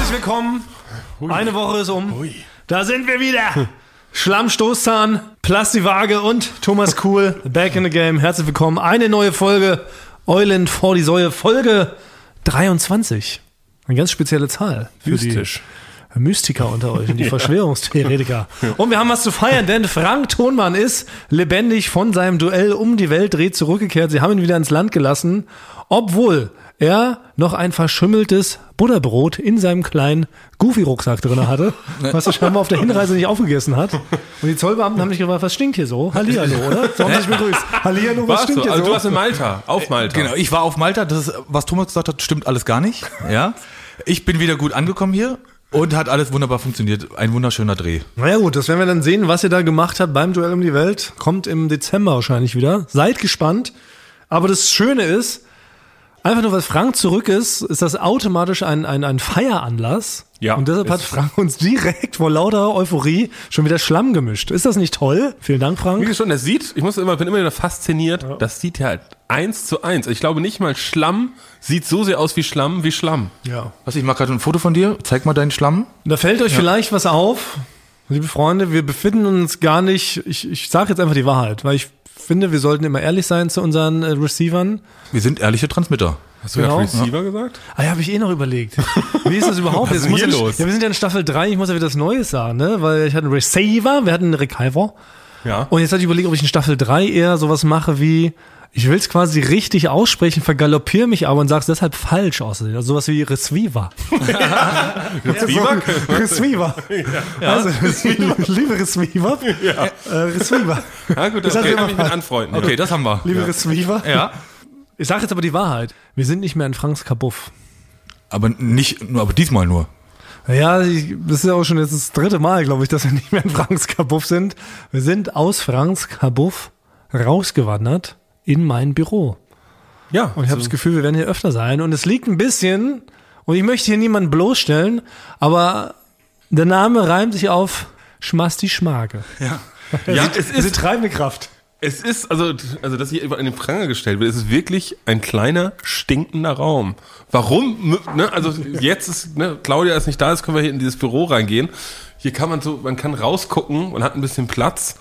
Herzlich willkommen. Eine Woche ist um. Da sind wir wieder. Schlammstoßzahn, Plastiwaage und Thomas Kuhl, back in the game. Herzlich willkommen. Eine neue Folge Eulen vor die Säue, Folge 23. Eine ganz spezielle Zahl für Mystisch. die Mystiker unter euch und die Verschwörungstheoretiker. Und wir haben was zu feiern, denn Frank Thonmann ist lebendig von seinem Duell um die Welt zurückgekehrt. Sie haben ihn wieder ins Land gelassen, obwohl er noch ein verschimmeltes Butterbrot in seinem kleinen Goofy-Rucksack drin hatte, was er scheinbar auf der Hinreise nicht aufgegessen hat. Und die Zollbeamten haben mich gefragt, was stinkt hier so? Hallihallo, oder? So haben sie sich begrüßt. Hallihallo, was stinkt hier so? Also du warst in Malta, auf Malta. Genau, ich war auf Malta. Das ist, was Thomas gesagt hat, stimmt alles gar nicht. Ja, ich bin wieder gut angekommen hier und hat alles wunderbar funktioniert. Ein wunderschöner Dreh. Naja gut, das werden wir dann sehen, was ihr da gemacht habt beim Duell um die Welt. Kommt im Dezember wahrscheinlich wieder. Seid gespannt. Aber das Schöne ist, einfach nur, weil Frank zurück ist das automatisch ein Feieranlass. Ja. Und deshalb hat Frank uns direkt vor lauter Euphorie schon wieder Schlamm gemischt. Ist das nicht toll? Vielen Dank, Frank. Wie schon, bin immer wieder fasziniert. Ja. Das sieht ja halt 1:1. Ich glaube nicht mal Schlamm sieht so sehr aus wie Schlamm. Ja. Ich mache gerade ein Foto von dir. Zeig mal deinen Schlamm. Da fällt euch vielleicht was auf. Liebe Freunde, wir befinden uns gar nicht, ich sage jetzt einfach die Wahrheit, weil ich finde, wir sollten immer ehrlich sein zu unseren Receivern. Wir sind ehrliche Transmitter. Hast du ja Receiver gesagt? Ah ja, habe ich noch überlegt. Wie ist das überhaupt? Was ist denn hier los? Ja, wir sind ja in Staffel 3, ich muss ja wieder das Neues sagen, ne? Weil ich hatte einen Receiver, wir hatten einen Receiver. Ja. Und jetzt hatte ich überlegt, ob ich in Staffel 3 eher sowas mache wie, ich will es quasi richtig aussprechen, vergaloppiere mich aber und sag's deshalb falsch aus. Also sowas wie Receiver. Receiver? Receiver. Ja. Also, liebe Receiver. Ja. Receiver. Ja gut, das kann ich mich mit anfreunden. Okay, das haben wir. Liebe Receiver. Ja. Ich sage jetzt aber die Wahrheit. Wir sind nicht mehr in Franks Kabuff. Aber diesmal nur. Ja, das ist ja auch schon jetzt das 3. Mal, glaube ich, dass wir nicht mehr in Franks Kabuff sind. Wir sind aus Franks Kabuff rausgewandert in mein Büro. Ja. Und ich habe das Gefühl, wir werden hier öfter sein. Und es liegt ein bisschen, und ich möchte hier niemanden bloßstellen, aber der Name reimt sich auf Schmasti Schmage. Ja. Ja, es ist treibende Kraft. Es ist, also dass hier über einen Pranger gestellt wird, es ist wirklich ein kleiner, stinkender Raum. Warum? Ne? Also jetzt ist, ne, Claudia ist nicht da, jetzt können wir hier in dieses Büro reingehen. Hier kann man kann rausgucken, man hat ein bisschen Platz.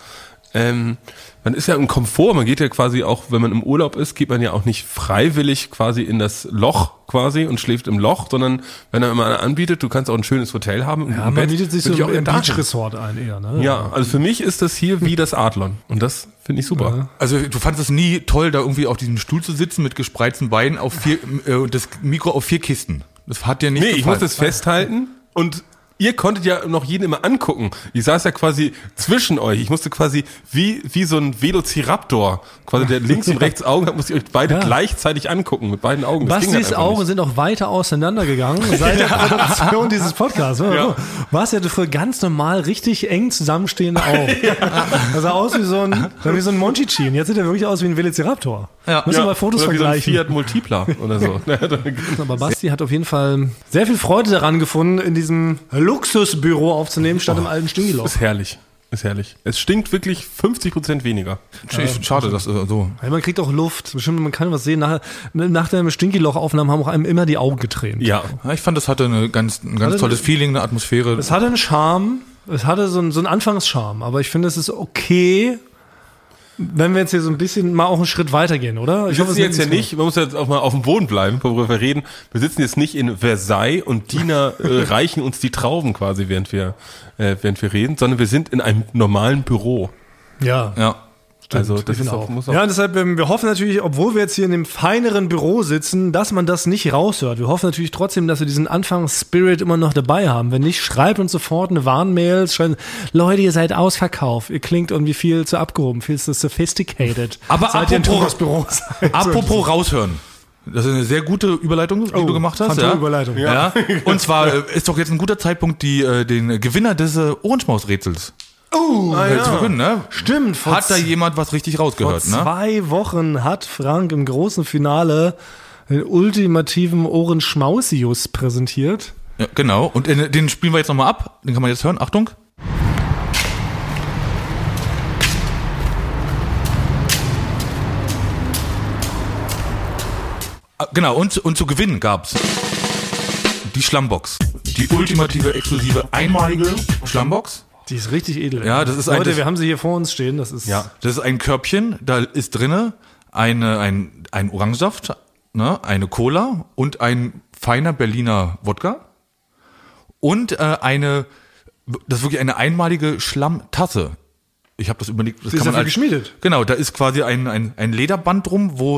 Man ist ja im Komfort, man geht ja quasi auch, wenn man im Urlaub ist, geht man ja auch nicht freiwillig quasi in das Loch quasi und schläft im Loch, sondern wenn er immer einer anbietet, du kannst auch ein schönes Hotel haben. Ja, man bietet sich so im Beach-Resort ein eher, ne? Ja, also für mich ist das hier wie das Adlon und das finde ich super. Ja. Also du fandest es nie toll, da irgendwie auf diesem Stuhl zu sitzen mit gespreizten Beinen auf das Mikro auf 4 Kisten. Das hat dir nicht gefallen. Ich muss das festhalten und ihr konntet ja noch jeden immer angucken. Ich saß ja quasi zwischen euch. Ich musste quasi wie so ein Velociraptor, quasi der links und rechts Augen hat, musste ich euch beide gleichzeitig angucken, mit beiden Augen. Das Bastis Augen sind auch weiter auseinandergegangen seit der Produktion dieses Podcasts. Ja. Warst ja für ganz normal richtig eng zusammenstehende Augen. Das sah aus wie so ein Monchichi. Und jetzt sieht er wirklich aus wie ein Velociraptor. Ja. Müssen wir mal Fotos oder vergleichen. Wie so ein Fiat Multipla oder so. Aber Basti hat auf jeden Fall sehr viel Freude daran gefunden, in diesem Luxusbüro aufzunehmen, statt im alten Stinkiloch. Ist herrlich. Es stinkt wirklich 50% weniger. Schade, dass so. Ja, man kriegt auch Luft. Bestimmt, man kann was sehen. Nach der Stinkiloch-Aufnahme haben auch einem immer die Augen getränt. Ja. Ich fand, das hatte ein ganz tolles Feeling, eine Atmosphäre. Es hatte einen Charme. Es hatte so einen Anfangscharme. Aber ich finde, es ist okay, wenn wir jetzt hier so ein bisschen mal auch einen Schritt weitergehen, oder? Ich sitzen jetzt ja nicht, man muss jetzt auch mal auf dem Boden bleiben, worüber wir reden. Wir sitzen jetzt nicht in Versailles und Diener reichen uns die Trauben quasi, während wir reden, sondern wir sind in einem normalen Büro. Ja. Stimmt, also das ist auch, muss auch. Ja, deshalb, wir hoffen natürlich, obwohl wir jetzt hier in dem feineren Büro sitzen, dass man das nicht raushört. Wir hoffen natürlich trotzdem, dass wir diesen Anfangsspirit immer noch dabei haben. Wenn nicht, schreibt uns sofort eine Warnmail, schreibt, Leute, ihr seid ausverkauft. Ihr klingt irgendwie viel zu abgehoben, viel zu sophisticated. Aber seid ihr in Thomas Büro? Apropos raushören. Das ist eine sehr gute Überleitung, die du gemacht hast. Ja. Überleitung. Ja. Und zwar ist doch jetzt ein guter Zeitpunkt, den Gewinner des Ohrenschmaus-Rätsels zu verkünden, ne? Stimmt. Hat da jemand was richtig rausgehört, vor 2 Wochen hat Frank im großen Finale den ultimativen Ohrenschmausius präsentiert. Ja, genau. Und den spielen wir jetzt nochmal ab. Den kann man jetzt hören. Achtung. Genau, und zu gewinnen gab's die Schlammbox. Die ultimative, exklusive, einmalige Schlammbox. Die ist richtig edel. Ja, das ist Leute, wir haben sie hier vor uns stehen. Das ist Das ist ein Körbchen, da ist drinne ein Orangensaft, ne, eine Cola und ein feiner Berliner Wodka und das ist wirklich eine einmalige Schlammtasse. Ich habe das überlegt. Das Sie ist dafür geschmiedet. Genau, da ist quasi ein Lederband drum, wo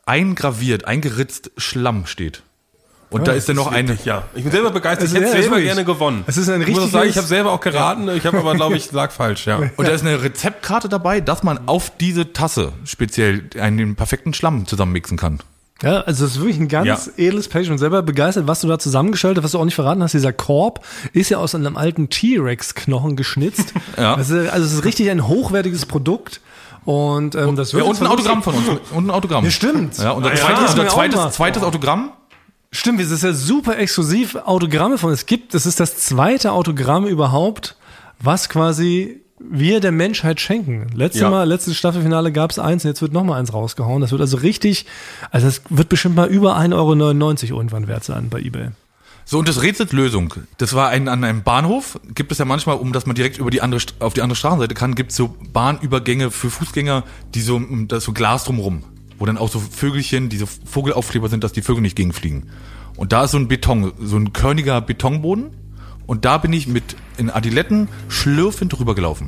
eingeritzt Schlamm steht. Und da ist dann noch eine. Ja, ich bin selber begeistert. Also, ich hätte ja, selber wirklich. gerne gewonnen. Es ist ein Ich muss auch richtiges- sagen, ich habe selber auch geraten. Ich habe aber, glaube ich, lag falsch. Ja. Und da ist eine Rezeptkarte dabei, dass man auf diese Tasse speziell den perfekten Schlamm zusammenmixen kann. Ja, also es ist wirklich ein ganz edles Package und selber begeistert, was du da zusammengestellt hast, was du auch nicht verraten hast. Dieser Korb ist ja aus einem alten T-Rex-Knochen geschnitzt. Ja. Also es ist richtig ein hochwertiges Produkt. Und das wird Ja, und ein Autogramm von uns. Und ein Autogramm. Ja, stimmt. Ja, unser Ja, das mir auch mal. zweites Autogramm. Stimmt, es ist ja super exklusiv Autogramme von es gibt. Das ist das zweite Autogramm überhaupt, was quasi wir der Menschheit schenken. Letztes Staffelfinale gab es eins und jetzt wird nochmal eins rausgehauen. Das wird also richtig, also das wird bestimmt mal über 1,99 € irgendwann wert sein bei eBay. So, und das Rätsels Lösung. Das war an einem Bahnhof. Gibt es ja manchmal, um dass man direkt auf die andere Straßenseite kann, gibt es so Bahnübergänge für Fußgänger, da ist so Glas drumrum, wo dann auch so Vögelchen, diese Vogelaufkleber sind, dass die Vögel nicht gegenfliegen. Und da ist so ein körniger Betonboden. Und da bin ich in Adiletten schlürfend rübergelaufen.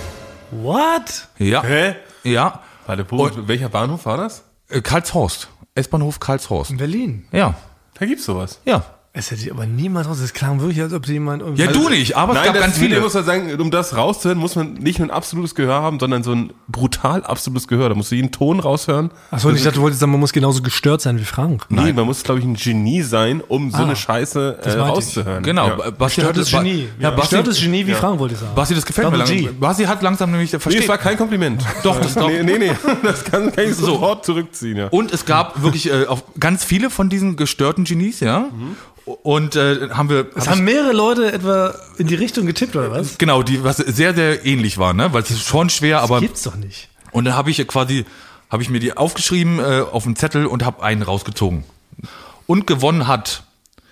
What? Ja. Hä? Ja. Warte, welcher Bahnhof war das? Karlshorst. S-Bahnhof Karlshorst. In Berlin. Ja. Da gibt's sowas. Ja. Es hätte ich aber niemals raus. Es klang wirklich, als ob jemand irgendwie. Ja, du nicht, aber es gab ganz viele. Ich muss ja sagen, um das rauszuhören, muss man nicht nur ein absolutes Gehör haben, sondern so ein brutal absolutes Gehör. Da musst du jeden Ton raushören. Achso, und ich dachte, du wolltest sagen, man muss genauso gestört sein wie Frank. Nee, man muss, glaube ich, ein Genie sein, um so eine Scheiße meinte ich. rauszuhören. Genau. Ja. Basti Gestörtes Genie. Ja, Gestörtes Genie wie Frank, wollte ich sagen. Basti, das gefällt Double mir G. langsam. Basti hat langsam nämlich Nee, versteht. es war kein Kompliment. Doch, das doch. Nee. Das kann ich sofort zurückziehen, ja. Und es gab wirklich auch ganz viele von diesen gestörten Genies, ja. Und Es haben mehrere Leute etwa in die Richtung getippt, oder was? genau, die was sehr, sehr ähnlich war, ne? Weil es ist schon schwer, aber. Gibt's doch nicht. Und dann habe ich mir die aufgeschrieben auf einen Zettel und habe einen rausgezogen. Und gewonnen hat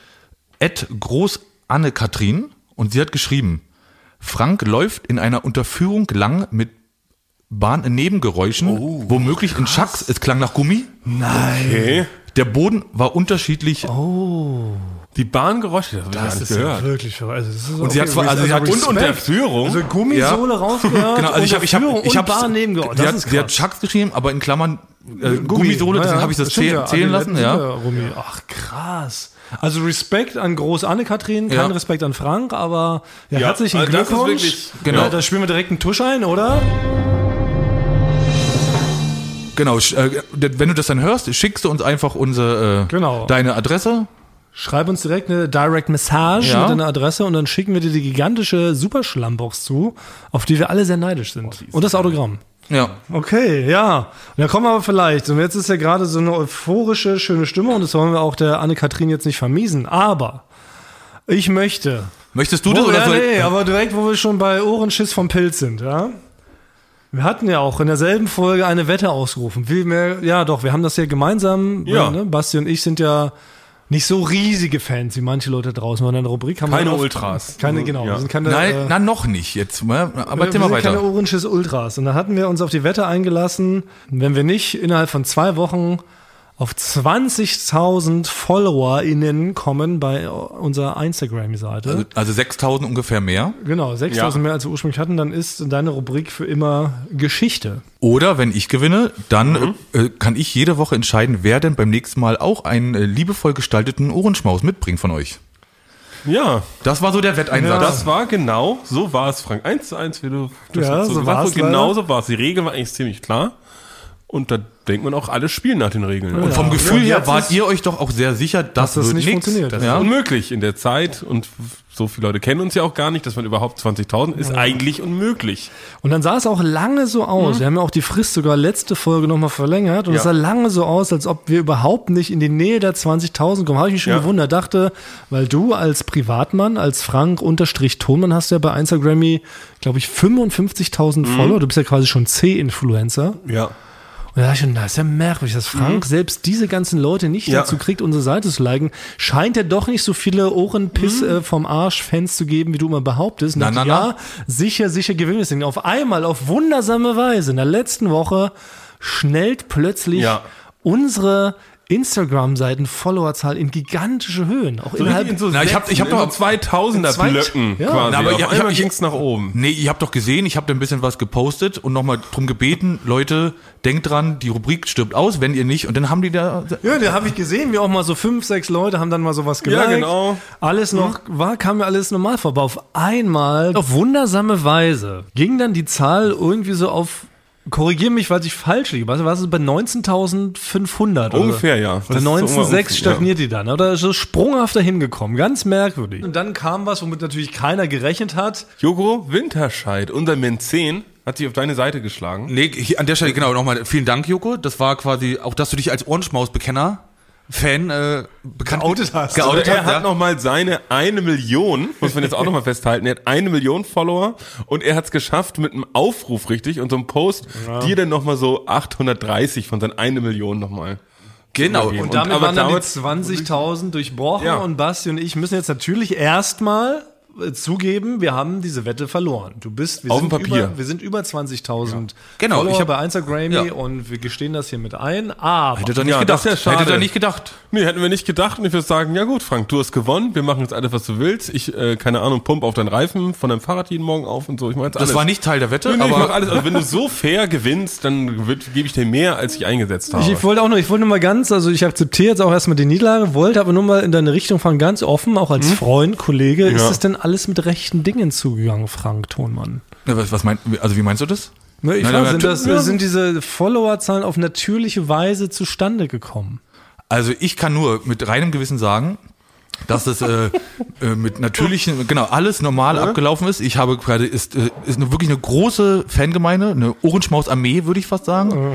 Groß Anne-Kathrin und sie hat geschrieben, Frank läuft in einer Unterführung lang mit Bahnnebengeräuschen, womöglich in Schacks, es klang nach Gummi. Nein. Okay. Der Boden war unterschiedlich. Die Bahngeräusche, das habe ich gar nicht ist ja gehört. wirklich verrückt. Also das ist Und sie hat zwar- also sie hat- Und Unterführung. Also Gummisohle rausgehört. Genau, also ich habe Bahn nebengeräuscht. sie hat Schacks geschrieben, aber in Klammern Gummisohle, deswegen habe ich das zählen lassen, ja. Gummi. Ach, krass. Also Respekt an Groß Anne-Kathrin, kein Ja. Respekt an Frank, aber ja, Ja, herzlichen also das ist Glückwunsch. wirklich- Genau. Ja, da spielen wir direkt einen Tusch ein, oder? Genau, wenn du das dann hörst, schickst du uns einfach Genau. deine Adresse. Schreib uns direkt eine Direct Message Ja. mit deiner Adresse und dann schicken wir dir die gigantische Superschlammbox zu, auf die wir alle sehr neidisch sind. Und das Autogramm. Ja. Okay, ja. Und dann kommen wir aber vielleicht. Und jetzt ist ja gerade so eine euphorische, schöne Stimmung und das wollen wir auch der Anne-Kathrin jetzt nicht vermiesen. Aber ich möchte. Möchtest du das oder soll Nee, aber direkt, wo wir schon bei Ohrenschiss vom Pilz sind, ja. Wir hatten ja auch in derselben Folge eine Wette ausgerufen. Wir haben das ja gemeinsam. Ja. Ne? Basti und ich sind ja nicht so riesige Fans wie manche Leute draußen. In der Rubrik haben Keine wir oft- Ultras. Genau. Ja. Wir sind keine, Nein, noch nicht jetzt. Aber wir erzähl mal sind keine weiter. Ohrenschiss Ultras. Und dann hatten wir uns auf die Wette eingelassen, wenn wir nicht innerhalb von 2 Wochen auf 20.000 FollowerInnen kommen bei unserer Instagram-Seite. Also 6.000 ungefähr mehr. Genau, 6.000 mehr als wir ursprünglich hatten, dann ist deine Rubrik für immer Geschichte. Oder wenn ich gewinne, dann kann ich jede Woche entscheiden, wer denn beim nächsten Mal auch einen liebevoll gestalteten Ohrenschmaus mitbringt von euch. Ja, Das war so der Wetteinsatz. das war genau, so war es, Frank. 1:1, wie du das Ja, hast so gesagt war's hast. Genau so war es. Die Regel war eigentlich ziemlich klar. Und da denkt man auch, alle spielen nach den Regeln. Und vom Ja. Gefühl Und her jetzt wart ist- ihr euch doch auch sehr sicher, dass das wird nicht nix. funktioniert. Das Ja. ist unmöglich in der Zeit und so viele Leute kennen uns ja auch gar nicht, dass man überhaupt 20.000 ist eigentlich unmöglich. Und dann sah es auch lange so aus. Wir haben ja auch die Frist sogar letzte Folge nochmal verlängert. Und es Ja. sah lange so aus, als ob wir überhaupt nicht in die Nähe der 20.000 kommen. Habe ich mich schon Ja. gewundert. Dachte, weil du als Privatmann, als Frank-Tonmann hast ja bei Instagram, glaube ich, 55.000 Follower. Du bist ja quasi schon C-Influencer. Ja. Und Und da dachte ich, das ist ja merkwürdig, dass Frank selbst diese ganzen Leute nicht dazu kriegt, unsere Seite zu liken. Scheint ja doch nicht so viele Ohrenpiss vom Arsch-Fans zu geben, wie du immer behauptest. Sicher gewinnen wir das Ding. Auf einmal, auf wundersame Weise, in der letzten Woche schnellt plötzlich unsere Instagram-Seiten-Followerzahl in gigantische Höhen. Auch innerhalb ich hab doch 2000er Blöcken quasi. Aber auf einmal ging's nach oben. Nee, ihr habt doch gesehen, ich habe da ein bisschen was gepostet und nochmal drum gebeten, Leute, denkt dran, die Rubrik stirbt aus, wenn ihr nicht. Und dann haben die da... Ja, da habe ich gesehen, wie auch mal so 5, 6 Leute haben dann mal sowas geliked. Ja, genau. Alles noch, kam mir alles normal vorbei. Auf einmal, auf wundersame Weise, ging dann die Zahl irgendwie so auf... Korrigier mich, weil ich falsch liege. Was ist es bei 19.500? Ungefähr, ja. Bei 19.600 stagniert die dann. Oder so sprunghaft dahin gekommen. Ganz merkwürdig. Und dann kam was, womit natürlich keiner gerechnet hat. Joko Winterscheid, unser Menzen, hat sich auf deine Seite geschlagen. Nee, hier an der Stelle genau nochmal vielen Dank, Joko. Das war quasi auch, dass du dich als Ohrenschmaus-Bekenner Fan geoutet hast. Also er hat nochmal seine 1 Million, muss man jetzt auch nochmal festhalten, er hat 1 Million Follower und er hat es geschafft mit einem Aufruf richtig und so einem Post, dir dann nochmal so 830 von seinen 1 Million nochmal. Genau. Und damit waren dann die 20.000 durchbrochen und Basti und ich müssen jetzt natürlich erstmal zugeben, wir haben diese Wette verloren. Wir sind über 20.000 Follower bei Instagram und wir gestehen das hier mit ein, aber... Hätte er nicht gedacht. Nee, hätten wir nicht gedacht und ich würde sagen, ja gut, Frank, du hast gewonnen, wir machen jetzt alles, was du willst. Ich, keine Ahnung, pump auf deinen Reifen von deinem Fahrrad jeden Morgen auf und so. Ich mach jetzt alles. Das war nicht Teil der Wette, aber... Ich mach alles. Also wenn du so fair gewinnst, dann gebe ich dir mehr, als ich eingesetzt habe. Ich wollte nur mal ganz, also ich akzeptiere jetzt auch erstmal die Niederlage, wollte aber nur mal in deine Richtung fahren, ganz offen, auch als Freund, Kollege, ist es denn alles mit rechten Dingen zugegangen, Frank Thonmann? Ja, wie meinst du das? Sind diese Followerzahlen auf natürliche Weise zustande gekommen? Also ich kann nur mit reinem Gewissen sagen, dass es mit natürlichen, alles normal abgelaufen ist. Ich habe gerade, ist wirklich eine große Fangemeinde, eine Ohrenschmaus-Armee, würde ich fast sagen,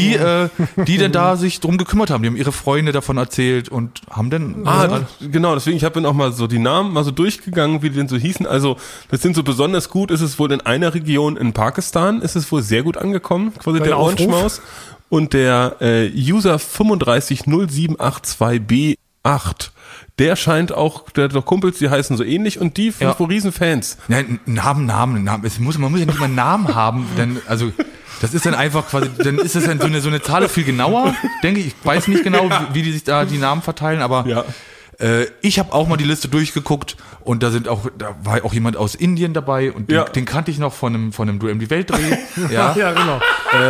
die denn da sich drum gekümmert haben. Die haben ihre Freunde davon erzählt und haben dann... Genau, deswegen, ich habe dann auch mal so die Namen mal so durchgegangen, wie die denn so hießen. Also das sind so besonders gut, ist es wohl in einer Region in Pakistan, ist es wohl sehr gut angekommen, quasi der Ohrenschmaus. Und der User 350782B8, der scheint auch, der hat doch Kumpels, die heißen so ähnlich und die sind wohl Riesenfans. Ja, Namen. Man muss ja nicht mal einen Namen haben, denn, also, das ist dann einfach quasi, dann ist es dann so eine Zahl viel genauer, denke ich. Ich weiß nicht genau, wie die sich da die Namen verteilen, aber ich habe auch mal die Liste durchgeguckt und da war auch jemand aus Indien dabei und den kannte ich noch von einem Duell um die Welt-Dreh. Ja, genau.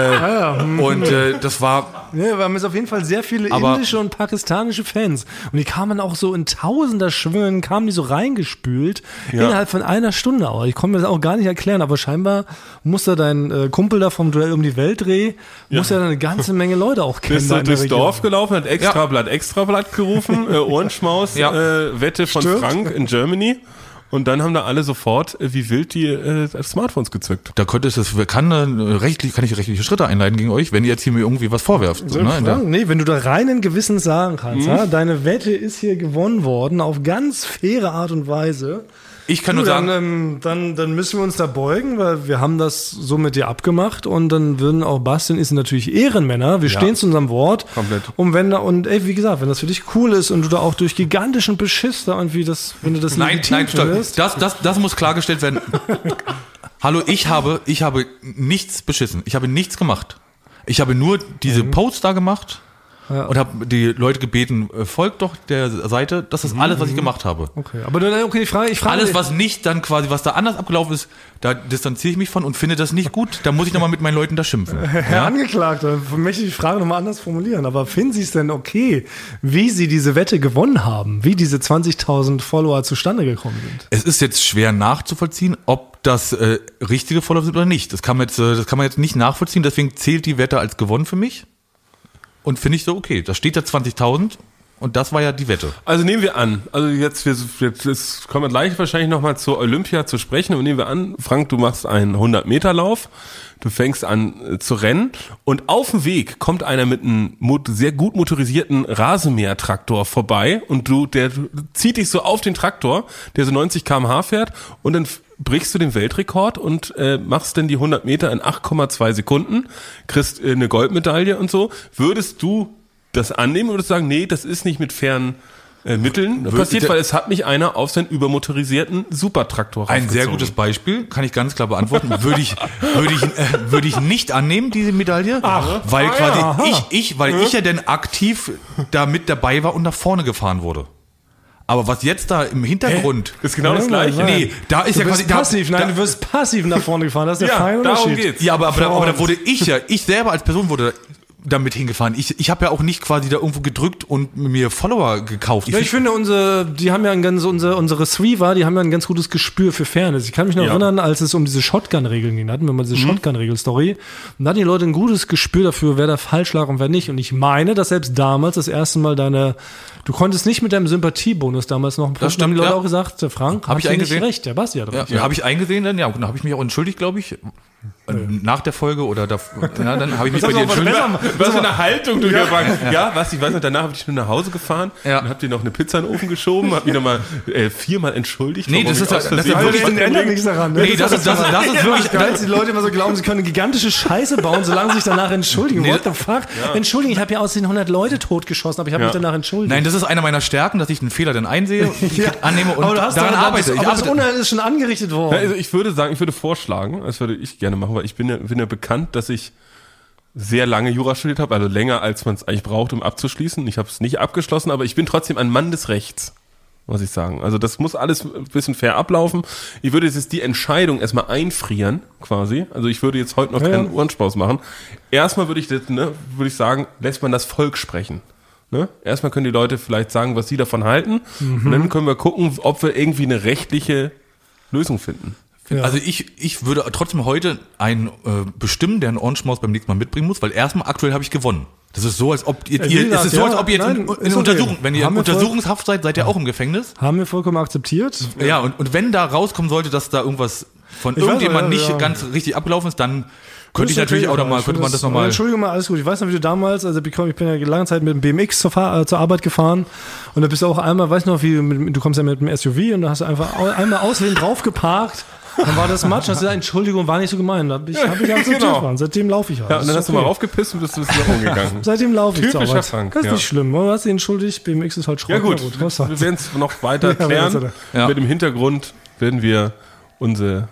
Und das war... Ja, wir haben jetzt auf jeden Fall sehr viele indische und pakistanische Fans. Und die kamen auch so in Tausender-Schwüngen, kamen die so reingespült, innerhalb von einer Stunde. Aber ich konnte mir das auch gar nicht erklären, aber scheinbar muss da dein Kumpel da vom Duell um die Welt-Dreh, muss ja eine ganze Menge Leute auch kennen. Bist du durchs Dorf gelaufen, hat Extrablatt gerufen, Ohrenschmaus, Wette von Frank in Germany. Und dann haben da alle sofort wie wild die Smartphones gezückt. Da kann ich rechtliche Schritte einleiten gegen euch, wenn ihr jetzt hier mir irgendwie was vorwerft. So, nee, wenn du da reinen Gewissens sagen kannst, deine Wette ist hier gewonnen worden auf ganz faire Art und Weise. Ich kann nur sagen, dann müssen wir uns da beugen, weil wir haben das so mit dir abgemacht und dann würden auch Basti und ich sind natürlich Ehrenmänner. Wir stehen zu unserem Wort. Komplett. Und wie gesagt, wenn das für dich cool ist und du da auch durch gigantischen Beschiss da irgendwie wenn du das nein, findest. Das muss klargestellt werden. Hallo, ich habe nichts beschissen. Ich habe nichts gemacht. Ich habe nur diese Posts da gemacht. Ja. Und habe die Leute gebeten, folgt doch der Seite. Das ist alles, was ich gemacht habe. Okay, aber dann, ich frage alles, was nicht dann quasi, was da anders abgelaufen ist, da distanziere ich mich von und finde das nicht gut. Da muss ich nochmal mit meinen Leuten da schimpfen. Herr Angeklagter, möchte ich die Frage nochmal anders formulieren. Aber finden Sie es denn okay, wie Sie diese Wette gewonnen haben? Wie diese 20.000 Follower zustande gekommen sind? Es ist jetzt schwer nachzuvollziehen, ob das richtige Follower sind oder nicht. Das kann man jetzt nicht nachvollziehen. Deswegen zählt die Wette als gewonnen für mich. Und finde ich so, okay, da steht ja 20.000 und das war ja die Wette. Also nehmen wir an, jetzt kommen wir gleich wahrscheinlich nochmal zur Olympia zu sprechen und nehmen wir an, Frank, du machst einen 100-Meter-Lauf, du fängst an zu rennen und auf dem Weg kommt einer mit einem sehr gut motorisierten Rasenmähertraktor vorbei und der zieht dich so auf den Traktor, der so 90 km/h fährt und dann brichst du den Weltrekord und machst dann die 100 Meter in 8,2 Sekunden, kriegst eine Goldmedaille und so. Würdest du das annehmen oder würdest du sagen, nee, das ist nicht mit fairen Mitteln passiert, weil es hat mich einer auf seinen übermotorisierten Supertraktor Ein sehr gutes Beispiel, kann ich ganz klar beantworten. Würde ich nicht annehmen, diese Medaille, weil ich ja dann aktiv da mit dabei war und nach vorne gefahren wurde. Aber was jetzt da im Hintergrund... Das ist genau das Gleiche. Nee, da ist Du ja quasi... bist passiv, du wirst passiv nach vorne gefahren, das ist der feine darum Unterschied. geht's. Ja, aber da wurde ich selber als Person wurde damit hingefahren. Ich habe ja auch nicht quasi da irgendwo gedrückt und mir Follower gekauft. Ja, ich finde, unsere Receiver, die haben ja ein ganz gutes Gespür für Fairness. Ich kann mich noch erinnern, als es um diese Shotgun-Regeln ging, da hatten wir mal diese Shotgun-Regel-Story. Und da hatten die Leute ein gutes Gespür dafür, wer da falsch lag und wer nicht. Und ich meine, dass selbst damals das erste Mal du konntest nicht mit deinem Sympathiebonus damals noch, Das stimmt, haben die Leute ja. auch gesagt, Frank, Hab ich hast du eingesehen? nicht recht, der Basti hat recht. Ja, habe ich eingesehen dann, ja, und dann habe ich mich auch entschuldigt, glaube ich. Nach der Folge oder dann habe ich mich bei dir entschuldigt. Was für eine Haltung du hier warst. Ja, was ich weiß noch, danach habe ich nur nach Hause gefahren Ja. und hab dir noch eine Pizza in den Ofen geschoben, hab mich nochmal 4-mal entschuldigt. Nee, warum das ich ist aus ja- das ist Versehen- wirklich- Das ändert nichts daran. Ne? Nee, das ist wirklich... geil, dass die Leute immer so glauben, sie können eine gigantische Scheiße bauen, solange sie sich danach entschuldigen. Nee, What the fuck? Entschuldigung, ich habe ja aus den 100 Leute totgeschossen, aber ich habe mich danach entschuldigt. Nein, das ist einer meiner Stärken, dass ich einen Fehler dann einsehe, annehme und aber du hast daran arbeite. aber das Unheil ist schon angerichtet worden. Ja, also ich würde vorschlagen, das würde ich gerne machen, weil ich bin ja bekannt, dass ich sehr lange Jura studiert habe, also länger als man es eigentlich braucht, um abzuschließen. Ich habe es nicht abgeschlossen, aber ich bin trotzdem ein Mann des Rechts, muss ich sagen. Also das muss alles ein bisschen fair ablaufen. Ich würde jetzt die Entscheidung erstmal einfrieren, quasi. Also ich würde jetzt heute noch keinen Ohrenspaß machen. Erstmal würde ich sagen, lässt man das Volk sprechen. Ne? Erstmal können die Leute vielleicht sagen, was sie davon halten. Und dann können wir gucken, ob wir irgendwie eine rechtliche Lösung finden. Ja. Also ich würde trotzdem heute einen bestimmen, der einen Ohrenschmaus beim nächsten Mal mitbringen muss, weil erstmal aktuell habe ich gewonnen. Das ist so, als ob ihr das, es ist so, als ob ihr jetzt nein, in ist okay. Untersuchung, wenn ihr Haben in wir voll- Untersuchungshaft seid, seid ihr auch im Gefängnis. Haben wir vollkommen akzeptiert. Ja, und wenn da rauskommen sollte, dass da irgendwas von Ich weiß, irgendjemand ja, nicht ja. ganz richtig abgelaufen ist, dann könnte ich Das ist natürlich okay, auch noch mal, ich könnte finde man das nochmal. Entschuldigung mal, alles gut. Ich weiß noch, wie du damals, also ich bin ja lange Zeit mit dem BMX zur Arbeit gefahren und da bist du auch einmal, weißt du noch, du kommst ja mit dem SUV und da hast du einfach einmal aussehen drauf geparkt. Dann war das Matsch, hast du gesagt, Entschuldigung, war nicht so gemein. Da hab ich akzeptiert. Genau. Seitdem laufe ich halt. Ja, und dann Das hast ist du mal okay. raufgepisst und bist du wieder umgegangen. Seitdem laufe ich zur Typischer Arbeit. Frank, Das ist ja. nicht schlimm. Du hast dich entschuldigt, BMX ist halt Schrott. Ja gut, Na was wir werden es noch weiter Ja, klären. Ja. Mit dem Hintergrund werden wir unsere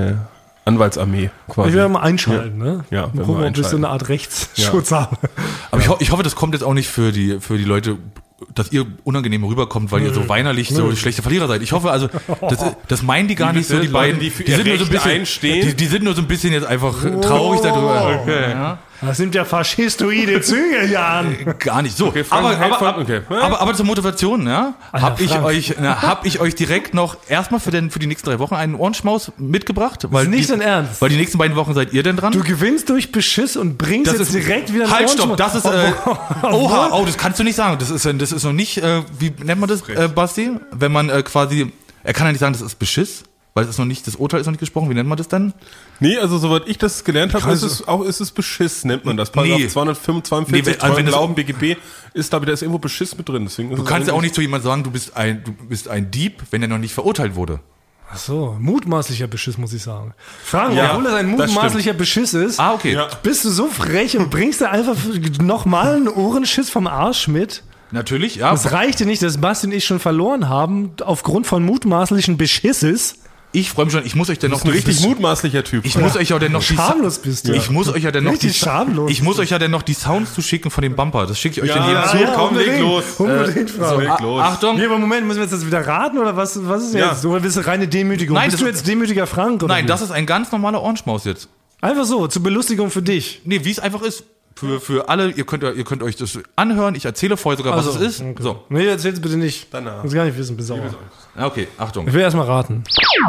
Anwaltsarmee quasi. Ich werde mal einschalten, ne? Ja, mal werden gucken, wir ob ich so einschalten. eine Art Rechtsschutz habe. Aber ich hoffe, das kommt jetzt auch nicht für die Leute, dass ihr unangenehm rüberkommt, weil ihr so weinerlich so schlechte Verlierer seid. Ich hoffe also, das meinen die gar Wie nicht so, bitte? die beiden. Leute, die für Die ihr sind nur so ein Recht bisschen, einstehen? die sind nur so ein bisschen jetzt einfach traurig darüber. Okay. Ja, Das sind ja faschistoide Züge, Jan. gar nicht so. Okay, Frank, okay. Aber zur Motivation, ja, habe Frank. ich euch direkt noch erstmal für die nächsten 3 Wochen einen Ohrenschmaus mitgebracht. Weil ist nicht dein Ernst. Weil die nächsten beiden Wochen seid ihr denn dran. Du gewinnst durch Beschiss und bringst jetzt direkt wieder einen Halt, stopp, Ohrenschmaus. das ist, oh, das kannst du nicht sagen. Das ist noch nicht, wie nennt man das, Basti? Wenn man quasi, er kann ja nicht sagen, das ist Beschiss, weil es ist noch nicht, das Urteil ist noch nicht gesprochen. Wie nennt man das dann? Nee, also soweit ich das gelernt habe, ist es Beschiss, nennt man das. Paragraph Nee. 245, Nee, also wenn das- Glauben, BGB, ist, glaube ich, da ist irgendwo Beschiss mit drin. Deswegen Du kannst ja auch nicht zu jemandem sagen, du bist ein Dieb, wenn er noch nicht verurteilt wurde. Ach so, mutmaßlicher Beschiss, muss ich sagen. Frank, Ja, obwohl das ein das mutmaßlicher Beschiss ist, Ah, okay. Ja. bist du so frech und bringst dir einfach nochmal einen Ohrenschiss vom Arsch mit? Natürlich, ja. Es reichte nicht, dass Basti und ich schon verloren haben, aufgrund von mutmaßlichen Beschisses. Ich freue mich schon, ich muss euch denn noch ein richtig mutmaßlicher Typ. Ich muss euch ja dann noch Schamlos bist du. Ich muss euch ja dann noch Richtig schamlos. Ich muss euch ja dann noch die Sounds zuschicken von dem Bumper. Das schicke ich euch dann jedem zu. komm, leg los. Unbedingt, Frank. leg los. Achtung. Nee, aber Moment, müssen wir jetzt das wieder raten oder was ist Ja. jetzt? Oder bist du reine Demütigung? Nein, Bist das du ist- jetzt demütiger Frank? Oder Nein, wie? das ist ein ganz normaler Ohrenschmaus jetzt. Einfach so, zur Belustigung für dich. Nee, wie es einfach ist. Für alle, ihr könnt euch das anhören. Ich erzähle vorher sogar, was Also, es ist. okay. So. Nee, erzähl's bitte nicht. Danach. Ich will gar nicht wissen, bis sauer. Okay, Achtung. Ich will erstmal raten.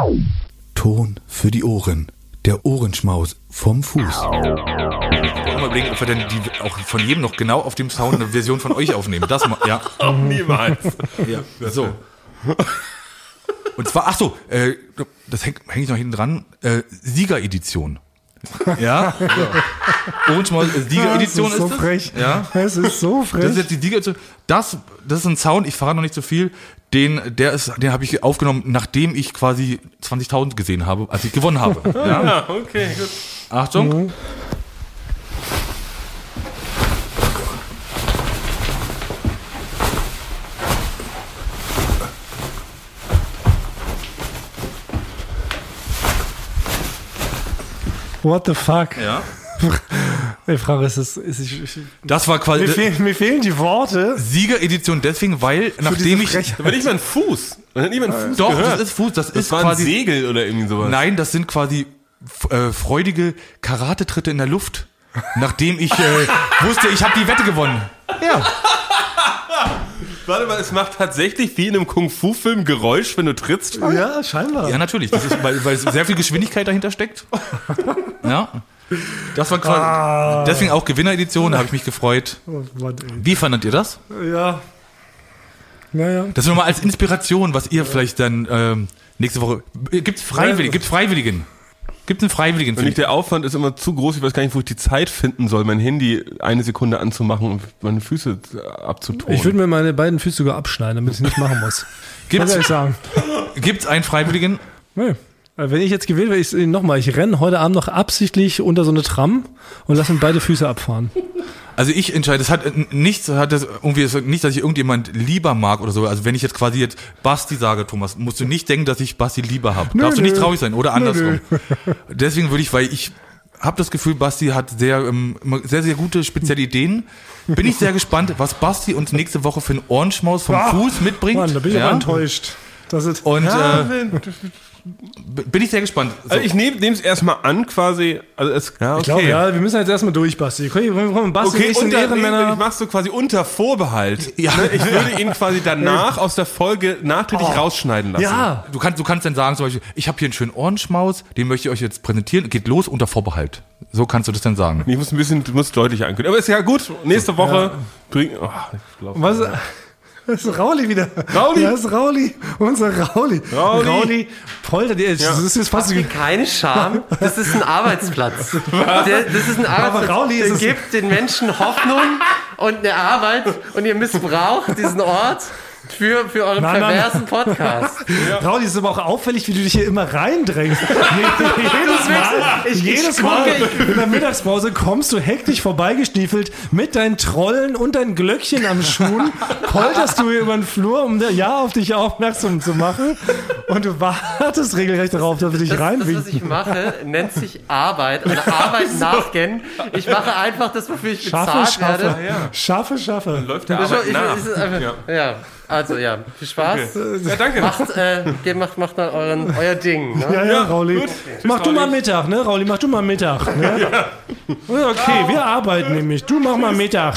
Ton für die Ohren. Der Ohrenschmaus vom Fuß. Ich wollte mal überlegen, ob wir denn auch von jedem noch genau auf dem Sound eine Version von euch aufnehmen. Das mal, ja. Niemals. Ja, so. Und zwar, das häng ich noch hinten dran, Siegeredition. Ja. Ohrenschmaus, Siegeredition Das ist so ist es. frech. Ja. Es ist so frech. Das ist jetzt die Siegeredition. Das ist ein Sound, ich verrate noch nicht so viel. Den habe ich aufgenommen, nachdem ich quasi 20.000 gesehen habe, als ich gewonnen habe. Ja. Ja, okay, gut. Achtung. What the fuck? Ja. Ich frage, Das war quasi mir fehlen die Worte. Siegeredition deswegen, weil nachdem ich... Da war nicht mal ein Fuß. Man hat nicht mal einen Fuß Doch, gehört. das ist Fuß, das ist war ein quasi... Segel oder irgendwie sowas. Nein, das sind quasi freudige Karatetritte in der Luft. Nachdem ich wusste, ich habe die Wette gewonnen. Ja. Warte mal, es macht tatsächlich wie in einem Kung-Fu-Film Geräusch, wenn du trittst. Ja, scheinbar. Ja, natürlich. Das ist, weil sehr viel Geschwindigkeit dahinter steckt. Ja. Das war quasi, deswegen auch Gewinneredition, da habe ich mich gefreut. Oh Mann, ey. Wie fandet ihr das? Ja. Naja. Das nur mal als Inspiration, was ihr vielleicht dann nächste Woche... Gibt's Freiwilligen? Gibt's einen Freiwilligen? Und nicht, der Aufwand ist immer zu groß, ich weiß gar nicht, wo ich die Zeit finden soll, mein Handy eine Sekunde anzumachen und meine Füße abzutun. Ich würde mir meine beiden Füße sogar abschneiden, damit ich es nicht machen muss. Was soll ich sagen? Gibt's einen Freiwilligen? Nee. Wenn ich jetzt gewählt werde, ich renne heute Abend noch absichtlich unter so eine Tram und lasse mir beide Füße abfahren. Also ich entscheide, es hat nicht, dass ich irgendjemand lieber mag oder so. Also wenn ich jetzt quasi Basti sage, Thomas, musst du nicht denken, dass ich Basti lieber habe. Darfst du nicht traurig sein oder andersrum. Deswegen würde ich, weil ich habe das Gefühl, Basti hat sehr, sehr gute spezielle Ideen. Bin ich sehr gespannt, was Basti uns nächste Woche für einen Ohrenschmaus vom Fuß mitbringt. Mann, da bin ich aber enttäuscht. Und bin ich sehr gespannt. So. Also ich nehme es erstmal an, quasi. Also okay. Ich glaube, ja, wir müssen jetzt erstmal durch, Basti. Basti Okay, nicht sind Ehrenmänner. ich mach's so quasi unter Vorbehalt. Ja. Ne? Ich würde ihn quasi danach aus der Folge nachträglich rausschneiden lassen. Ja. Du kannst dann sagen, zum Beispiel, ich habe hier einen schönen Ohrenschmaus, den möchte ich euch jetzt präsentieren. Geht los unter Vorbehalt. So kannst du das dann sagen. Du musst deutlicher ankündigen. Aber ist ja gut. Nächste Woche bringen. Oh, ich glaub, Was? Das ist Rauli wieder. Rauli? Das ist Rauli. Unser Rauli. Rauli poltert. Das ist jetzt fast wie... Keine Scham, das ist ein Arbeitsplatz. Das ist ein Arbeitsplatz. Aber Rauli ist der es- gibt den Menschen Hoffnung und eine Arbeit und ihr missbraucht diesen Ort für euren Nein, nein, perversen Podcast. Rauli, ist aber auch auffällig, wie du dich hier immer reindrängst. Jedes Mal in der Mittagspause kommst du hektisch vorbeigestiefelt mit deinen Trollen und deinen Glöckchen am Schuhen, polterst du hier über den Flur, um auf dich aufmerksam zu machen und du wartest regelrecht darauf, dass wir dich Das, was reinwinken. ich mache, nennt sich Arbeit oder Arbeit nachgehen. Ich mache einfach das, wofür ich bezahlt werde. Schaffe. läuft der Also, Arbeit nach. es ist einfach, ja. Also ja, viel Spaß. Ja, danke. Macht mal euer Ding. Ne? Ja, Rauli. Gut. Mach du mal Mittag, ne, Rauli? Mach du mal Mittag. Ne? Ja. Okay, wir arbeiten nämlich. Du mach mal Mittag.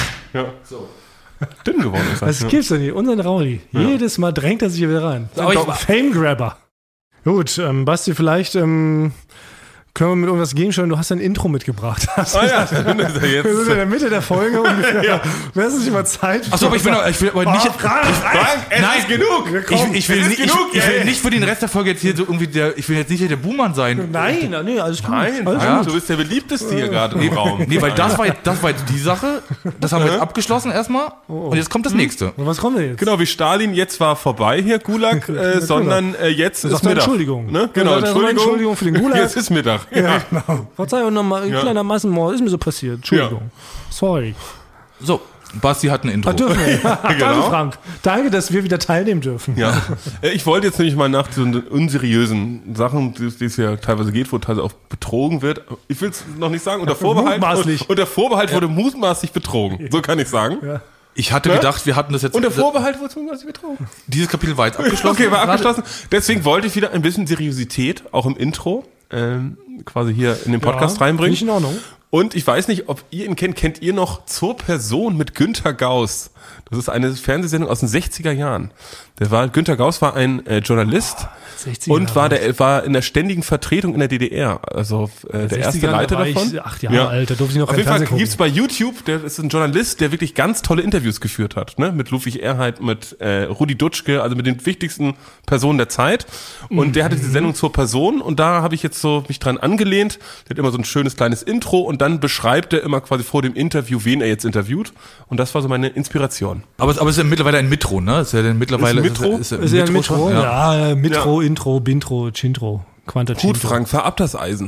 Dünn geworden ist Das gibt's doch nicht. Unseren Rauli. Jedes Mal drängt er sich hier wieder rein. Fame-Grabber. Gut, Basti, vielleicht können wir mit irgendwas gegensteuern. Du hast ein Intro mitgebracht. Ah ja, das ist ja Wir sind jetzt. in der Mitte der Folge ungefähr. Wäre es nicht mal Zeit? Achso, aber ich will aber nicht. Frank, es ist genug. Ich will nicht für den Rest der Folge jetzt hier so irgendwie ich will jetzt nicht hier der Buhmann sein. Nein, nee, alles gut. Nein, alles ja, gut. du bist der beliebteste hier gerade im Raum. Nee, weil das war jetzt die Sache. Das haben wir jetzt abgeschlossen erstmal. Und jetzt kommt das nächste. Und was kommt denn jetzt? Genau, wie Stalin, jetzt war vorbei hier, Gulag, sondern jetzt ist sagt er Mittag. Entschuldigung. Ne? Genau, Ja, sagt er Entschuldigung für den Gulag. Jetzt ist Mittag. Ja, genau. Verzeihung nochmal, ein kleiner Massenmord. Ist mir so passiert. Entschuldigung. Sorry. So, Basti hat ein Intro. Dürfen wir. Danke, Genau. Frank. Danke, dass wir wieder teilnehmen dürfen. Ja. Ich wollte jetzt nämlich mal nach so unseriösen Sachen, die es ja teilweise geht, wo teilweise auch betrogen wird. Ich will es noch nicht sagen, unter Vorbehalt. Mutmaßlich. Unter Vorbehalt wurde mutmaßlich betrogen. So kann ich sagen. Ja. Ich hatte gedacht, wir hatten das jetzt. Unter Vorbehalt wurde mutmaßlich betrogen. Dieses Kapitel war jetzt abgeschlossen. Okay, war abgeschlossen. Deswegen wollte ich wieder ein bisschen Seriosität, auch im Intro, quasi hier in den Podcast reinbringen. Nicht in Ordnung. Und ich weiß nicht, ob ihr ihn kennt. Kennt ihr noch Zur Person mit Günter Gauss? Das ist eine Fernsehsendung aus den 60er Jahren. Günter Gauss war ein Journalist 60er und war in der ständigen Vertretung in der DDR. Also der erste Leiter war davon. Ich 8 Jahre alt, da durfte ich noch Auf kein jeden Fall Fernsehen gibt's gucken. bei YouTube, der ist ein Journalist, der wirklich ganz tolle Interviews geführt hat, ne? Mit Ludwig Erhard, mit Rudi Dutschke, also mit den wichtigsten Personen der Zeit. Und der hatte diese Sendung Zur Person und da habe ich jetzt so mich dran angelehnt. Der hat immer so ein schönes kleines Intro und dann beschreibt er immer quasi vor dem Interview, wen er jetzt interviewt. Und das war so meine Inspiration. Aber es ist ja mittlerweile ein Mitro, ne? Ist ja denn mittlerweile Ist ein Mitro? Ist ja ein Mitro? schon? Ja, Mitro, Intro, Bintro, Chintro, Quanta Gut, Chintro. Frank, fahr ab das Eisen.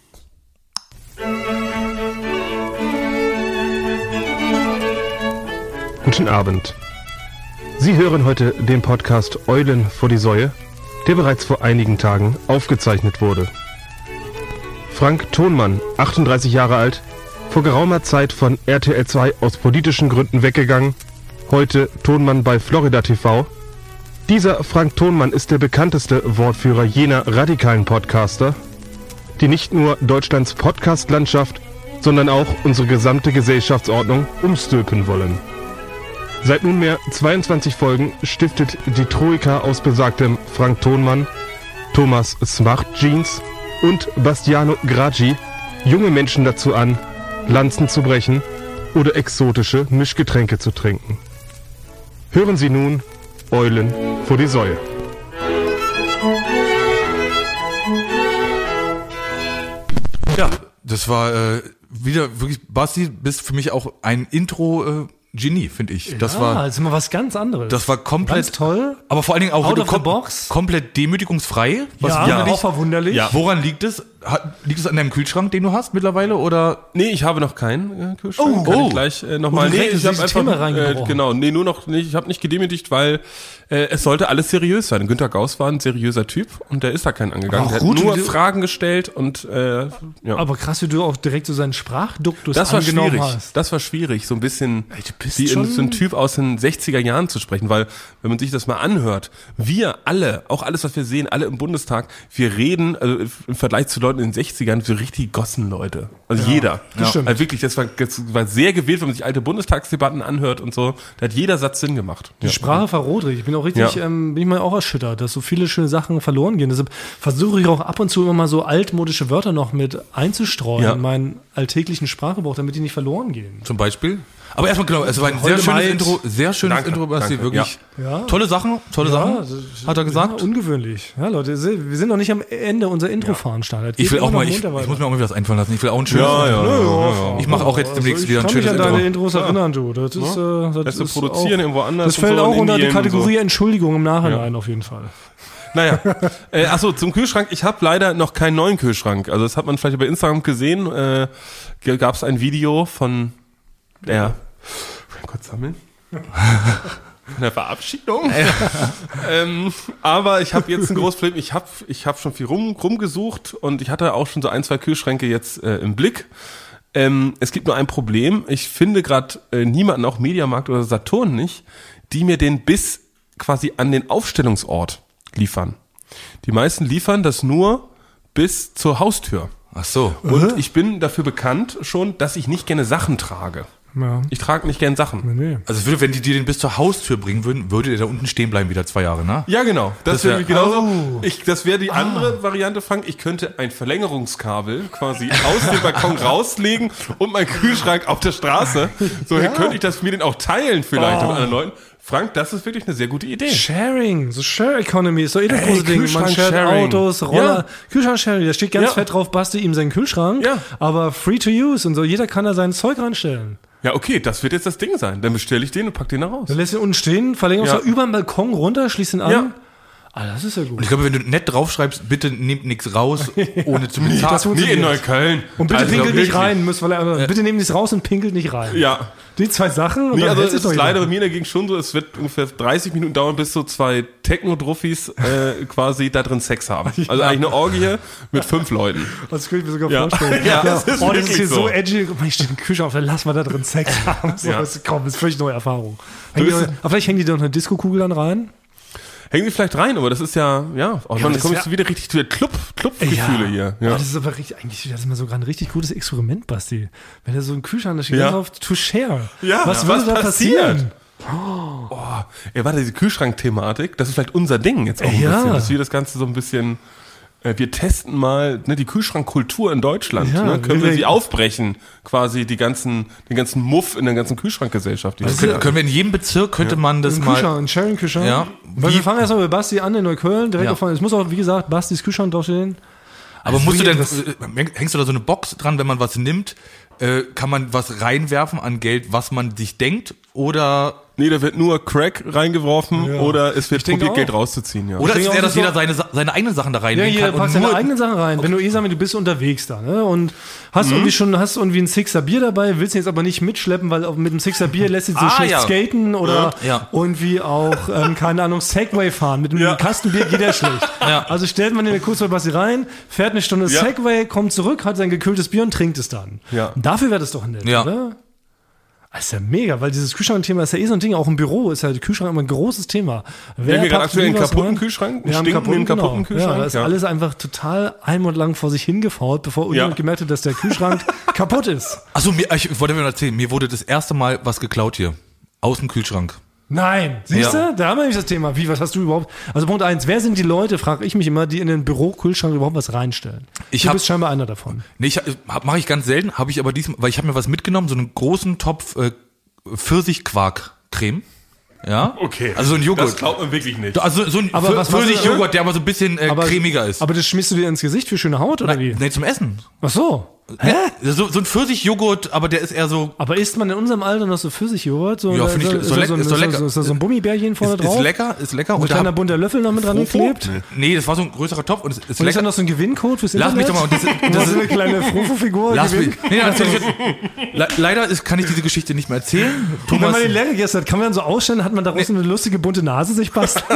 Guten Abend. Sie hören heute den Podcast Eulen vor die Säue, der bereits vor einigen Tagen aufgezeichnet wurde. Frank Thonmann, 38 Jahre alt, vor geraumer Zeit von RTL 2 aus politischen Gründen weggegangen, heute Thonmann bei Florida TV. Dieser Frank Thonmann ist der bekannteste Wortführer jener radikalen Podcaster, die nicht nur Deutschlands Podcast-Landschaft, sondern auch unsere gesamte Gesellschaftsordnung umstülpen wollen. Seit nunmehr 22 Folgen stiftet die Troika aus besagtem Frank Thonmann, Thomas Smart Jeans und Bastiano Gracci junge Menschen dazu an, Lanzen zu brechen oder exotische Mischgetränke zu trinken. Hören Sie nun Eulen vor die Säue. Ja, das war wieder wirklich, Basti, bist für mich auch ein Intro-Genie, finde ich. Das war ist immer was ganz anderes. Das war komplett ganz toll. Aber vor allen Dingen auch Out of the box. komplett demütigungsfrei. Auch verwunderlich. Ja. Woran liegt es? Liegt es an deinem Kühlschrank, den du hast mittlerweile? Oder? Nee, ich habe noch keinen Kühlschrank. Kann ich gleich nochmal. du Nee, direkt ich habe ins Thema einfach reingebrochen. genau. Nee, nur noch nicht. Ich habe nicht gedemütigt, weil es sollte alles seriös sein. Günter Gauss war ein seriöser Typ und der ist da keinen angegangen. Der hat gut, nur wie du- Fragen gestellt und ja. Aber krass, wie du auch direkt so seinen Sprachduktus Das war angenommen schwierig. hast. Das war schwierig, so ein bisschen bist wie schon- so ein Typ aus den 60er Jahren zu sprechen, weil wenn man sich das mal anhört, wir alle, auch alles, was wir sehen, alle im Bundestag, wir reden, also im Vergleich zu Leuten in den 60ern, so richtig Gossenleute. Also jeder. das stimmt. Also wirklich, das war sehr gewählt, wenn man sich alte Bundestagsdebatten anhört und so. Da hat jeder Satz Sinn gemacht. Die Sprache verrodrig. Ich bin auch richtig, Ja. bin ich mal auch erschüttert, dass so viele schöne Sachen verloren gehen. Deshalb versuche ich auch ab und zu immer mal so altmodische Wörter noch mit einzustreuen Ja. in meinen alltäglichen Sprachgebrauch, damit die nicht verloren gehen. Zum Beispiel? Aber erstmal genau, es war ein Heute sehr schönes Mai- Intro, Danke, Basti, danke, wirklich ja. tolle Sachen, hat er gesagt. Ja, ungewöhnlich. Ja, Leute, wir sind noch nicht am Ende unserer Intro-Veranstaltung. Ich will auch mal, ich muss mir auch mal was einfallen lassen. Ich will auch ein schönes. Ich mache auch jetzt demnächst wieder ein Ich kann mich schönes an deine Intro. Intros erinnern, du. Das ist, Lässt du ist produzieren auch, irgendwo anders. das und fällt so auch in unter die Indien und Kategorie so. Entschuldigung im Nachhinein auf jeden Fall. Naja, achso, zum Kühlschrank. Ich habe leider noch keinen neuen Kühlschrank. Also das hat man vielleicht bei Instagram gesehen. Gab es ein Video von der, kurz sammeln, von der Verabschiedung. Aber ich habe jetzt ein großes Problem. Ich hab schon viel rumgesucht und ich hatte auch schon so 1, 2 Kühlschränke jetzt im Blick. Es gibt nur ein Problem. Ich finde gerade niemanden, auch Mediamarkt oder Saturn nicht, die mir den bis quasi an den Aufstellungsort liefern. Die meisten liefern das nur bis zur Haustür. Ach so. Und ich bin dafür bekannt schon, dass ich nicht gerne Sachen trage. Ja. Ich trage nicht gern Sachen. Nee. Also wenn die dir den bis zur Haustür bringen würden, würde der da unten stehen bleiben wieder 2 Jahre, ne? Ja, genau. Das Das wär- wäre genauso. Das wäre die andere Variante, Frank. Ich könnte ein Verlängerungskabel quasi aus dem Balkon rauslegen und meinen Kühlschrank auf der Straße. So könnte ich das mir den auch teilen vielleicht mit anderen Leuten. Frank, das ist wirklich eine sehr gute Idee. Sharing, so Share Economy ist doch das große Ding. Man shared Kühlschrank-Sharing. Autos, Roller. Ja. Kühlschrank-Sharing, da steht ganz Ja. fett drauf, Basti ihm seinen Kühlschrank, Ja. aber free to use und so. Jeder kann da sein Zeug reinstellen. Ja, okay, das wird jetzt das Ding sein. Dann bestelle ich den und pack den da raus. Dann lässt ihn unten stehen, verlängert Ja. über den Balkon runter, schließt ihn an. Ja. Ah, das ist ja gut. Und ich glaube, wenn du nett draufschreibst, bitte nehmt nichts raus, ohne zu bezahlen. das Nee, in Neukölln. Und bitte Also pinkelt nicht wirklich. rein, bitte nehmt nichts raus und pinkelt nicht rein. Ja. Die 2 Sachen und Nee, dann also hält es sich ist doch leider jeder. bei mir dagegen schon so, es wird ungefähr 30 Minuten dauern, bis so 2 Techno-Druffis quasi da drin Sex haben. Also eigentlich eine Orgie mit 5 Leuten. Das könnte ich mir sogar Ja. vorstellen. Ja, das ist das ist wirklich hier so so. edgy. Guck mal, hier steht ein Kühlschrank, dann lass mal da drin Sex haben. So, Ja. das ist völlig neue Erfahrung. Du bist- Aber vielleicht hängen die da noch eine Disco-Kugel dann rein. Hängen die vielleicht rein, aber das ist ja, auch dann das kommst wär- du wieder richtig zu der Club-Gefühle hier. Ja. Ja. Das ist aber eigentlich, das ist mal sogar ein richtig gutes Experiment, Basti. Wenn da so ein Kühlschrank, da steht Ja. ganz auf to share. Ja, was ja, würde was da passieren? Ey, warte, diese Kühlschrank-Thematik, das ist vielleicht unser Ding jetzt auch ein Ja. bisschen, dass wir das Ganze so ein bisschen, wir testen mal die Kühlschrankkultur in Deutschland. Ja, Ne? Können wir wir- sie aufbrechen, quasi den ganzen Muff in der ganzen Kühlschrankgesellschaft. Die es gibt. Können wir in jedem Bezirk, könnte man das Ein mal... Kühlschrank, ein Sharing-Kühlschrank. Ja. Weil Wie- wir fangen erstmal bei Basti an in Neukölln, direkt Ja. auf, es muss auch, wie gesagt, Bastis Kühlschrank draufstehen. Aber musst du denn, hängst du da so eine Box dran, wenn man was nimmt, kann man was reinwerfen an Geld, was man sich denkt, oder... Nee, da wird nur Crack reingeworfen oder es wird probiert, Geld rauszuziehen, ja. Oder ist es denke eher, auch, dass das jeder seine eigenen Sachen da Ja, reinlegen jeder kann? packt Und seine eigenen Sachen rein. Wenn du du bist unterwegs da, ne? Und hast irgendwie ein Sixer Bier dabei, willst ihn jetzt aber nicht mitschleppen, weil mit dem Sixer Bier lässt sich so schlecht skaten oder irgendwie auch, keine Ahnung, Segway fahren. Mit einem Kastenbier geht er schlecht. Ja. Also stellt man den kurz bei Basti rein, fährt eine Stunde Segway, kommt zurück, hat sein gekühltes Bier und trinkt es dann. Ja. Dafür wäre das doch nett, Ja. oder? Das ist ja mega, weil dieses Kühlschrank-Thema ist ja so ein Ding, auch im Büro ist ja der Kühlschrank immer ein großes Thema. Wir haben hier gerade aktuell einen was kaputten rein? Kühlschrank, Wir haben einen kaputten Kühlschrank. Ja, da ist alles einfach total ein Monat lang vor sich hingefault, bevor irgendjemand gemerkt hat, dass der Kühlschrank kaputt ist. Achso, ich wollte mir erzählen, mir wurde das erste Mal was geklaut hier. Aus dem Kühlschrank. Nein, siehst du? Da haben wir nämlich das Thema. Was hast du überhaupt? Also Punkt 1, wer sind die Leute, frage ich mich immer, die in den Bürokühlschrank überhaupt was reinstellen? Du bist scheinbar einer davon. Nee, mache ich ganz selten, habe ich aber diesmal, weil ich habe mir was mitgenommen, so einen großen Topf Pfirsichquark-Creme. Ja? Okay. Also so ein Joghurt. Das glaubt man wirklich nicht. Also so ein Aber was Pfirsich-Joghurt, der aber so ein bisschen cremiger ist. Aber das schmierst du dir ins Gesicht für schöne Haut, oder wie? Nee, zum Essen. Ach so. Hä? So ein Pfirsich-Joghurt, aber der ist eher so... Aber isst man in unserem Alter noch so Pfirsichjoghurt? So, Ja, finde ich, ist doch lecker. Ist da so ein Gummibärchen vorne drauf? Ist lecker. Und ein kleiner bunter Löffel noch mit dran geklebt? Nee, das war so ein größerer Topf und es ist Und ist da lecker. noch so ein Gewinncode fürs Lass mich Internet? doch mal. Das ist eine kleine Frufo-Figur. Lass mich. Nee, leider kann ich diese Geschichte nicht mehr erzählen. Und wenn Thomas, man den leer gegessen hat, kann man dann so ausstellen, hat man daraus eine lustige bunte Nase sich basteln?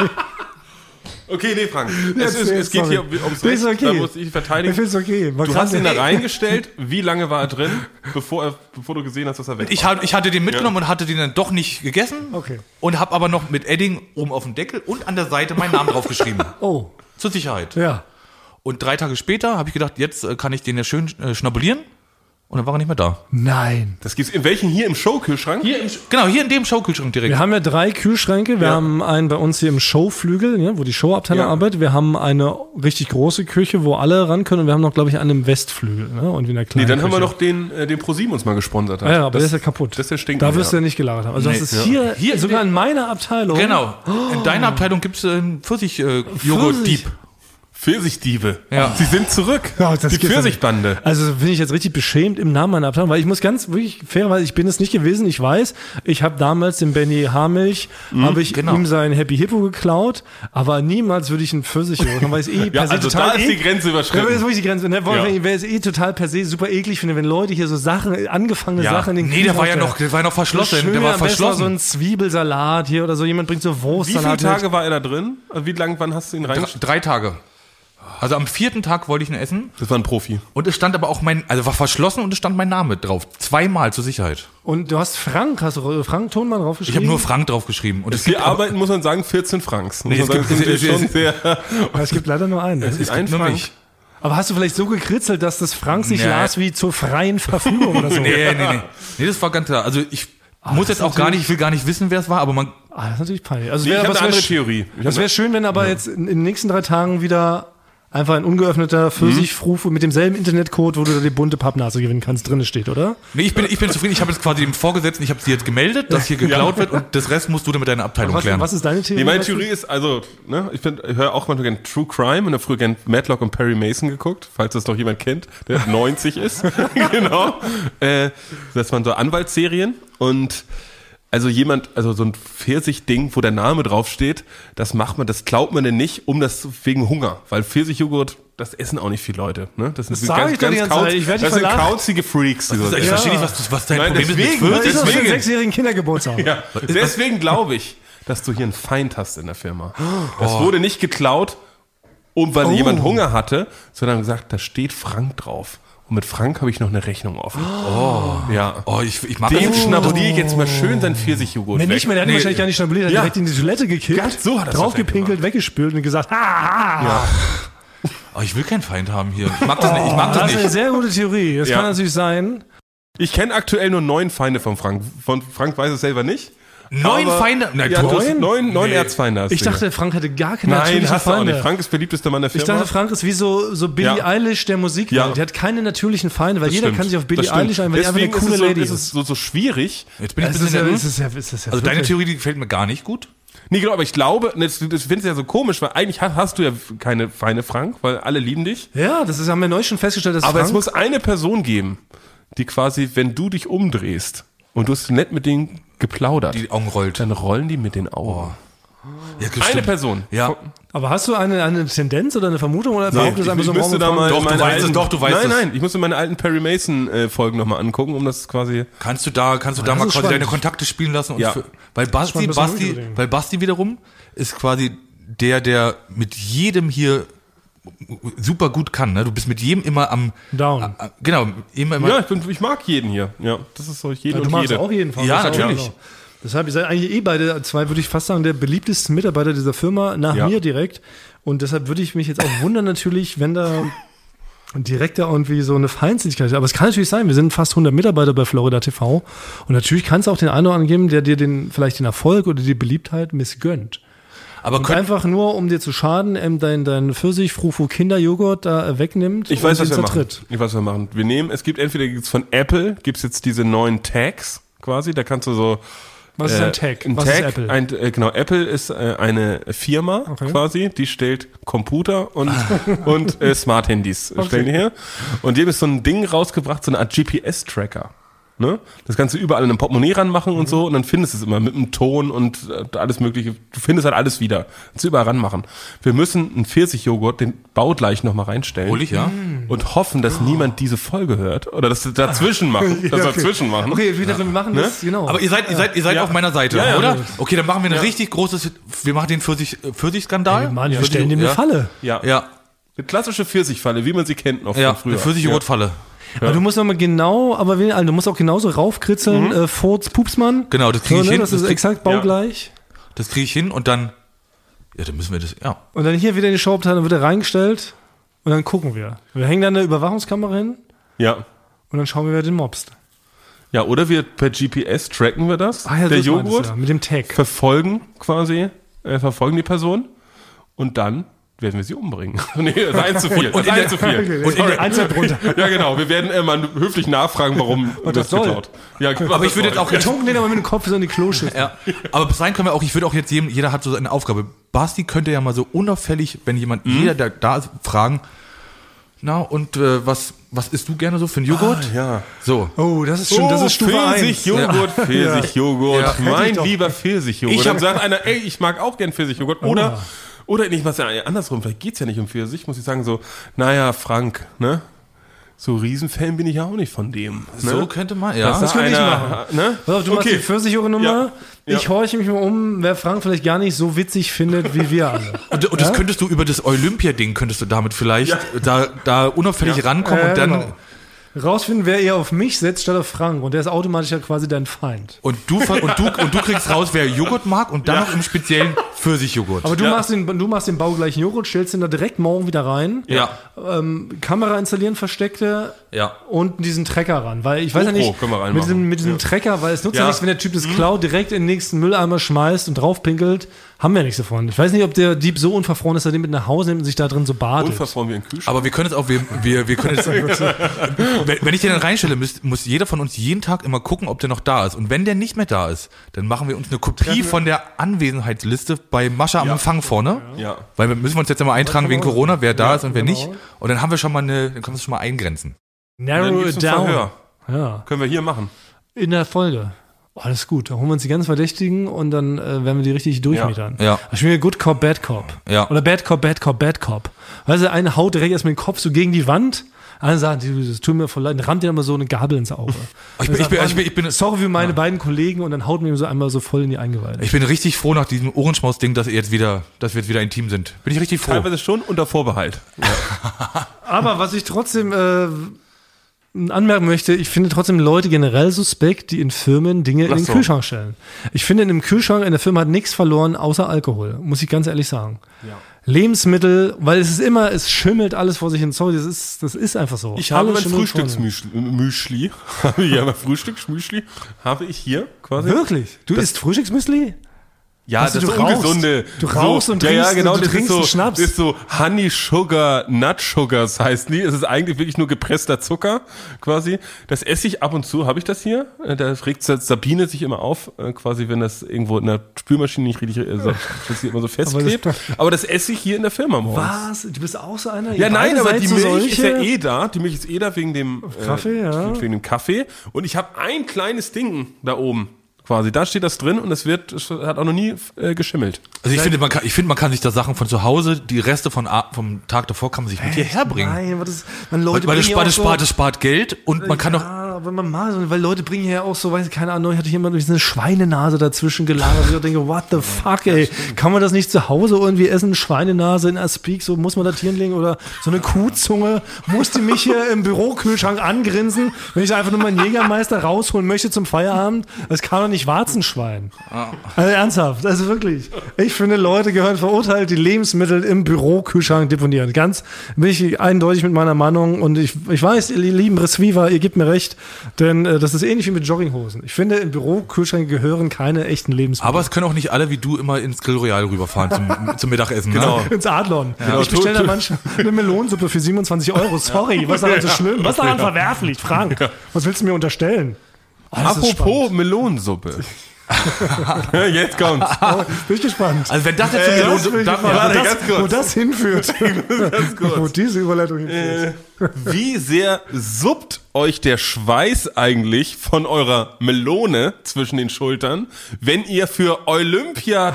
Okay, nee, Frank. Nee, Es geht hier ums Recht, okay. da muss ich verteidigen. Ich finde es okay. Du hast ihn da reingestellt. Wie lange war er drin, bevor du gesehen hast, dass er weg war? ich hatte den mitgenommen und hatte den dann doch nicht gegessen. Okay. Und habe aber noch mit Edding oben auf dem Deckel und an der Seite meinen Namen draufgeschrieben. Oh, Zur Sicherheit. ja. Und 3 Tage später habe ich gedacht, jetzt kann ich den ja schön schnabulieren. Und dann war er nicht mehr da. Nein. Das gibt's in welchen? Hier im Showkühlschrank? Hier in dem Showkühlschrank direkt. Wir haben ja 3 Kühlschränke. Wir haben einen bei uns hier im Showflügel, ja, wo die Showabteilung arbeitet. Wir haben eine richtig große Küche, wo alle ran können. Und wir haben noch, glaube ich, einen im Westflügel. Ne? Und in der kleinen Dann haben wir Küche. noch den ProSieben uns mal gesponsert hat. Ja, aber der ist ja kaputt. Das ist der Stinken. Da wirst du ja nicht gelagert haben. Also das ist hier sogar in meiner Abteilung. Genau. In deiner Abteilung gibt es einen Pfirsich-Joghurt-Dieb. Pfirsichdiebe. Ja. Sie sind zurück. Ja, das die gibt's ja Pfirsichbande. Also bin ich jetzt richtig beschämt im Namen meiner Abteilung, weil ich muss ganz wirklich fairerweise, ich bin es nicht gewesen, ich weiß, ich habe damals den Benny Haarmilch, habe ich ihm sein Happy Hippo geklaut, aber niemals würde ich einen Pfirsich holen, weil es per se Also total da ist die Grenze Ja, das ist überschritten. wirklich die Grenze. Ne? Weil es total per se super eklig finde, wenn Leute hier so Sachen, angefangene Sachen in den Nee, der war ja Kühlschrank noch verschlossen. stellen. Der war Am besten mal so verschlossen. ein Zwiebelsalat hier oder so, jemand bringt so Wie viele Wurstsalat Tage war er da drin? Also wann hast du ihn reingestellt? 3 Tage. Also am 4. Tag wollte ich ihn essen. Das war ein Profi. Und es stand aber auch war verschlossen und es stand mein Name drauf. 2-mal zur Sicherheit. Und du hast Frank Thonmann draufgeschrieben? Ich habe nur Frank draufgeschrieben. Und es Wir gibt aber, arbeiten, muss man sagen, 14 Franks. Muss Nee, man es sagen, gibt- sind wir schon sehr... Es gibt leider nur einen. Es ist ein nur Frank. mich. Aber hast du vielleicht so gekritzelt, dass das Frank sich Nee. las wie zur freien Verfügung oder so? Nee, das war ganz klar. Also ich muss jetzt auch gar nicht, ich will gar nicht wissen, wer es war, aber man, Das ist natürlich peinlich. Also Nee, ich aber habe es eine wär andere sch- Theorie. Das wäre schön, wenn aber jetzt in den nächsten 3 Tagen wieder einfach ein ungeöffneter Pfirsichfrufe mit demselben Internetcode, wo du da die bunte Pappnase gewinnen kannst, drin steht, oder? nee, ich bin zufrieden. Ich habe jetzt quasi dem Vorgesetzten, ich habe sie jetzt gemeldet, dass hier geklaut wird und das Rest musst du dann mit deiner Abteilung klären. Was ist deine Theorie? Nee, meine Theorie ist, also, ne, ich höre auch manchmal gerne True Crime und habe früher gerne Matlock und Perry Mason geguckt, falls das doch jemand kennt, der 90 ist. Genau. Das waren so Anwaltsserien und so ein Pfirsich-Ding, wo der Name draufsteht, das klaut man denn nicht, wegen Hunger, weil Pfirsichjoghurt, das essen auch nicht viele Leute, ne? Das sind sag ich doch die ganze Zeit, ich werd das sind verlacht. kauzige Freaks. Ich verstehe nicht, was dein Nein, Problem ist mit deswegen, Pfirsich. Das ist aus dem deswegen. 6-jährigen Kindergeburtstag. Ja, deswegen glaube ich, dass du hier einen Feind hast in der Firma. Das wurde nicht geklaut, weil jemand Hunger hatte, sondern gesagt, da steht Frank drauf. Und mit Frank habe ich noch eine Rechnung offen. Ja. Oh, ich mag Dem das. schnabuliere ich jetzt mal schön sein Pfirsichjoghurt Nee, weg. nicht mehr, der hat ihn wahrscheinlich gar nicht schnabuliert, der hat direkt in die Toilette gekippt, Ganz so hat er es draufgepinkelt, weggespült und gesagt, Oh, ich will keinen Feind haben hier. Ich mag das nicht. Ich mag das das ist eine nicht. sehr gute Theorie. Das Ja. kann natürlich sein. Ich kenne aktuell nur 9 Feinde von Frank. Von Frank weiß es selber nicht. 9 Aber- Feinde? Nein, Ja, du du hast hast 9 Nee. Erzfeinde. Hast Ich du dachte, Frank hätte gar keine Nein, natürlichen hast du auch Feinde. nicht. Frank ist beliebtester Mann der Ich Firma. dachte, Frank ist wie so Billie Ja. Eilish der Musikwelt. Ja. Die hat keine natürlichen Feinde, weil Das jeder stimmt. kann sich auf Billie Das stimmt. Eilish ein, weil die einfach eine Deswegen coole ist es Lady ist es so schwierig. Jetzt bin ich ein Es ist bisschen ja, nervös. es ist ja Also deine wirklich- Theorie, die gefällt mir gar nicht gut. Nee, genau, aber ich glaube, das findest du ja so komisch, weil eigentlich hast du ja keine Feinde, Frank, weil alle lieben dich. Ja, haben wir neulich schon festgestellt, dass Aber Frank, es muss eine Person geben, die quasi, wenn du dich umdrehst und du hast nett mit denen geplaudert, Die Augen rollt. dann rollen die mit den Augen. Ja, Eine Person. Ja. aber hast du eine Tendenz oder eine Vermutung oder behauptest du einfach so im müsste Raum da mal Doch, du meine weißt es, doch, du weißt es. Nein, ich musste meine alten Perry Mason Folgen nochmal angucken, um das quasi... Kannst du da mal ist quasi spannend. deine Kontakte spielen lassen? Und Ja. weil Basti wiederum ist quasi der mit jedem hier super gut kann. Ne? Du bist mit jedem immer am Down. Genau, immer. Ja, ich mag jeden hier. Ja, das ist so jeden Du und magst jede. auch jeden Fall. Ja, Das ist auch natürlich. genau. Deshalb, ihr seid eigentlich beide zwei, würde ich fast sagen, der beliebtesten Mitarbeiter dieser Firma, nach Ja. mir direkt. Und deshalb würde ich mich jetzt auch wundern natürlich, wenn da direkt da irgendwie so eine Feindseligkeit ist. Aber es kann natürlich sein, wir sind fast 100 Mitarbeiter bei Florida TV. Und natürlich kann es auch den einen oder anderen geben, der dir vielleicht den Erfolg oder die Beliebtheit missgönnt. aber Und einfach nur, um dir zu schaden, dein Pfirsich-Frufu-Kinderjoghurt da wegnimmt Ich weiß, und was den wir machen. Ich weiß, was wir machen. Wir nehmen, entweder gibt's von Apple, gibt's jetzt diese neuen Tags quasi, da kannst du so... Was ist ein Tag? Ein Was Tag, ist Apple? Genau, Apple ist eine Firma quasi, die stellt Computer und Smart-Handys stellen die her. Und die haben jetzt so ein Ding rausgebracht, so eine Art GPS-Tracker. Ne? Das kannst du überall in einem Portemonnaie ranmachen und so und dann findest du es immer mit einem Ton und alles mögliche. Du findest halt alles wieder. Kannst du überall ranmachen. Wir müssen einen Pfirsichjoghurt, den baugleich nochmal reinstellen. Hol ich, ja. Und hoffen, dass niemand diese Folge hört oder dass sie dazwischen machen. Dazwischen machen. Okay, wir machen das, genau. Aber ihr seid auf meiner Seite, Ja, ja. oder? Okay, dann machen wir ein richtig großes, wir machen den Pfirsich-Skandal. Mann, wir stellen dem eine Falle. Ja. Ja, Eine klassische Pfirsichfalle, wie man sie kennt noch ja, von früher. eine Pfirsich-Joghurt-Falle. Aber du musst nochmal genau, du musst auch genauso raufkritzeln, Furz, Pupsmann. Genau, das kriege ich hin. Das ist exakt baugleich. Das kriege ich hin und dann, ja, dann müssen wir das, ja. Und dann hier wieder in die Showabteilung wird er reingestellt und dann gucken wir. Wir hängen da eine Überwachungskamera hin Ja. und dann schauen wir, wer den mobst. Ja, oder wir per GPS tracken wir das, der so ist meines, Joghurt, ja, mit dem Tag. verfolgen die Person und dann werden wir sie umbringen. Nee, das ist 1 zu 4. Und das ist 1 zu 4. Und in der Einzeit runter. Ja, genau. Wir werden mal höflich nachfragen, warum das soll. geklaut. Ja, Aber ich würde jetzt auch Getrunken den aber mit dem Kopf so in die Kloschüssel. Ja, aber bis dahin können wir auch, ich würde auch jetzt jeder hat so eine Aufgabe. Basti könnte ja mal so unauffällig, wenn jeder, der da ist, fragen, na, und was isst du gerne so für einen Joghurt? ja. So. Oh, das ist schon, das ist Stufe 1. Pfirsichjoghurt, Pfirsichjoghurt. Ja. Mein lieber Pfirsichjoghurt. Dann sagt einer, ey, ich mag auch gern Pfirsichjoghurt. Oder nicht mal andersrum, vielleicht geht's ja nicht um Pfirsich, muss ich sagen, so, naja, Frank, ne? So Riesenfan bin ich ja auch nicht von dem. Ne? So könnte man, ja. Das könnte ich machen. Ne? Pass auf, du machst die Pfirsichjoghurt-Nummer. Ja. Ja. Ich horche mich mal um, wer Frank vielleicht gar nicht so witzig findet, wie wir alle. Und das könntest du über das Olympia-Ding, könntest du damit vielleicht da unauffällig rankommen und dann... Genau. Rausfinden, wer eher auf mich setzt statt auf Frank. Und der ist automatisch ja quasi dein Feind. Und du kriegst raus, wer Joghurt mag und dann noch im speziellen Pfirsichjoghurt. Aber du machst den baugleichen Joghurt, stellst den da direkt morgen wieder rein. Ja. Kamera installieren, versteckte Ja. und diesen Trecker ran. Weil ich weiß ja nicht, können wir reinmachen. mit diesem Trecker, weil es nutzt ja Ja. nichts, wenn der Typ das klaut, direkt in den nächsten Mülleimer schmeißt und draufpinkelt, haben wir nichts davon. Ich weiß nicht, ob der Dieb so unverfroren ist, dass er den mit nach Hause nimmt und sich da drin so badet. Unverfroren wie ein Kühlschrank. Aber wir können es auch, wir können jetzt, wenn ich den dann reinstelle, muss jeder von uns jeden Tag immer gucken, ob der noch da ist. Und wenn der nicht mehr da ist, dann machen wir uns eine Kopie von der Anwesenheitsliste bei Mascha am Empfang vorne. Ja. Weil wir müssen uns jetzt immer eintragen wegen Corona, wer da ist und wer nicht. Und dann haben wir schon mal dann können wir es schon mal eingrenzen. Dann Narrow gibt's it ein down. Verhör. Ja, Können wir hier machen. in der Folge. Oh, alles gut. Da holen wir uns die ganz Verdächtigen und dann werden wir die richtig durchmetern. Ja. Da spielen wir Good Cop, Bad Cop. Ja. Oder Bad Cop, Bad Cop, Bad Cop. Weißt du, eine haut direkt erst mit dem Kopf so gegen die Wand. Einer sagt, das tut mir voll leid, dann rammt dir immer so eine Gabel ins Auge. Ich bin Sorry für meine beiden Kollegen und dann haut mir so einmal so voll in die Eingeweide. Ich bin richtig froh nach diesem Ohrenschmaus-Ding, dass wir jetzt wieder ein Team sind. Bin ich richtig froh. Teilweise schon unter Vorbehalt. Aber was ich trotzdem anmerken möchte, ich finde trotzdem Leute generell suspekt, die in Firmen Dinge in den so. Kühlschrank stellen. Ich finde, in einem Kühlschrank in der Firma hat nichts verloren, außer Alkohol. Muss ich ganz ehrlich sagen. Ja. Lebensmittel, weil es schimmelt alles vor sich hin. Sorry, das ist einfach so. Ich habe Alles mein schimmelt vor sich hin. Frühstücksmüsli. Ja, mein Frühstücksmüsli habe ich hier quasi. Wirklich? Du isst Frühstücksmüsli? Ja, Weißt du, das ist du rauchst. ungesunde. Du rauchst und trinkst- genau, du das trinkst ist so, einen Schnaps. Das ist so Honey Sugar, Nut Sugars heißt die. Es ist eigentlich wirklich nur gepresster Zucker quasi. Das esse ich ab und zu. Habe ich das hier? Da regt Sabine sich immer auf, quasi, wenn das irgendwo in der Spülmaschine nicht richtig das hier immer so festklebt. Aber das esse ich hier in der Firma morgens. Was? Du bist auch so einer? Ja, Ihr nein, beide aber seid die so Milch ist ja solche? eh da. Die Milch ist eh da wegen dem Kaffee, ja. wegen dem Kaffee. Und ich habe ein kleines Ding da oben. Quasi, da steht das drin und es hat auch noch nie geschimmelt. Also ich finde, man kann sich da Sachen von zu Hause, die Reste vom Tag davor kann man sich mit hierher bringen. Nein, Leute Weil bringen ja auch das spart Geld und man kann doch. aber man mal so, weil Leute bringen ja auch so, weiß ich, keine Ahnung, ich hatte hier immer durch so eine Schweinenase dazwischen gelagert. Und ich denke, what the fuck, ey, kann man das nicht zu Hause irgendwie essen? Schweinenase in Aspik, so muss man das hier hinlegen oder so eine Kuhzunge, musste mich hier im Bürokühlschrank angrinsen, wenn ich einfach nur meinen Jägermeister rausholen möchte zum Feierabend. Das kann doch nicht Warzenschwein. Also ernsthaft, also wirklich. Ich finde, Leute gehören verurteilt, die Lebensmittel im Bürokühlschrank deponieren. Ganz bin ich eindeutig mit meiner Meinung und ich weiß, ihr lieben Receiver, ihr gebt mir recht, denn das ist ähnlich wie mit Jogginghosen. Ich finde, im Bürokühlschrank gehören keine echten Lebensmittel. Aber es können auch nicht alle wie du immer ins Grill Royal rüberfahren zum Mittagessen. Genau. Ins Adlon. Genau. Ich bestelle da manchmal eine Melonensuppe für 27 €. Sorry, was ist daran so schlimm? Was ist daran verwerflich, Frank? Was willst du mir unterstellen? Oh, das ist Apropos Melonensuppe. Jetzt kommt's. spannend. Bin ich gespannt. Also wenn das jetzt Das bin ich gespannt. ganz kurz. Wo das hinführt. Ganz kurz. Wo diese Überleitung hinführt. Wie sehr suppt euch der Schweiß eigentlich von eurer Melone zwischen den Schultern, wenn ihr für Olympia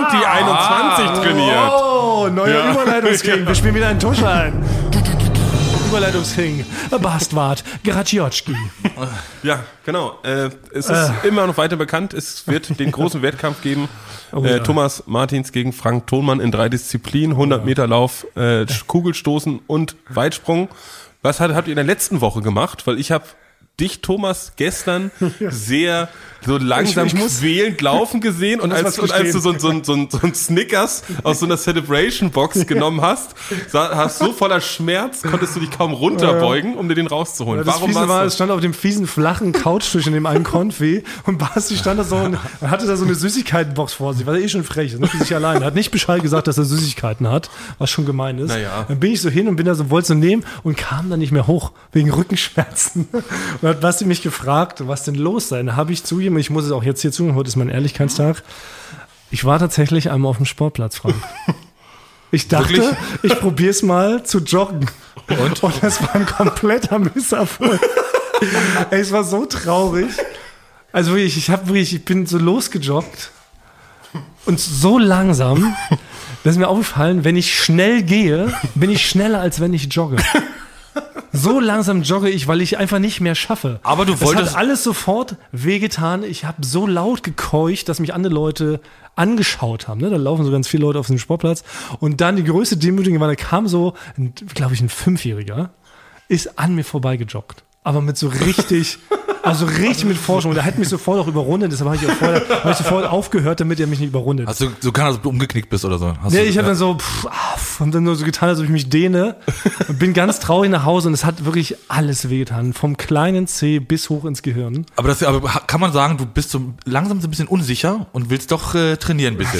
2021 trainiert? Oh, neuer Überleitungsking. Wir spielen wieder einen Tusch ein. Überleitungsking. Bastwart. Geraciotski. Ja, genau. Es ist immer noch weiter bekannt. Es wird den großen Wettkampf geben. ja. Thomas Martins gegen Frank Thonmann in 3 Disziplinen. 100 Meter Lauf, Kugelstoßen und Weitsprung. Was habt ihr in der letzten Woche gemacht? Weil ich habe dich, Thomas, gestern sehr so langsam Ich muss- quälend laufen gesehen und muss als was du so ein Snickers aus so einer Celebration-Box genommen hast so voller Schmerz, konntest du dich kaum runterbeugen, um dir den rauszuholen. Das Warum Fiese war, es warst du? stand auf dem fiesen, flachen Couchtisch in dem einen Konfi und Basti stand da so und hatte da so eine Süßigkeitenbox vor sich, war eh schon frech, nicht für sich allein. Er hat nicht Bescheid gesagt, dass er Süßigkeiten hat, was schon gemein ist. Naja. Dann bin ich so hin und bin da so, wollte so nehmen und kam dann nicht mehr hoch, wegen Rückenschmerzen. Und hat Basti mich gefragt, was denn los sei. Da habe ich zugegeben, ich muss es auch jetzt hier zugeben, heute ist mein Ehrlichkeitstag. Ich war tatsächlich einmal auf dem Sportplatz, Frank. Ich dachte, Wirklich? ich probiere es mal zu joggen. Und das war ein kompletter Misserfolg. Ey, es war so traurig. Also wirklich, ich bin so losgejoggt und so langsam, dass mir aufgefallen, wenn ich schnell gehe, bin ich schneller, als wenn ich jogge. So langsam jogge ich, weil ich einfach nicht mehr schaffe. Aber du Es wolltest- hat alles sofort wehgetan. Ich habe so laut gekeucht, dass mich andere Leute angeschaut haben. Ne? Da laufen so ganz viele Leute auf dem Sportplatz. Und dann die größte Demütigung war, da kam so, glaube ich, ein 5-Jähriger, ist an mir vorbeigejoggt. Aber mit so richtig, also richtig mit Forschung. Der hat mich sofort auch überrundet. Deshalb habe ich sofort aufgehört, damit er mich nicht überrundet. Hast du so kann, dass du umgeknickt bist oder so? Hast Nee, du, ich habe dann so, und dann nur so getan, als ob ich mich dehne. Und bin ganz traurig nach Hause und es hat wirklich alles wehgetan. Vom kleinen Zeh bis hoch ins Gehirn. aber kann man sagen, du bist so langsam so ein bisschen unsicher und willst doch trainieren ein bisschen.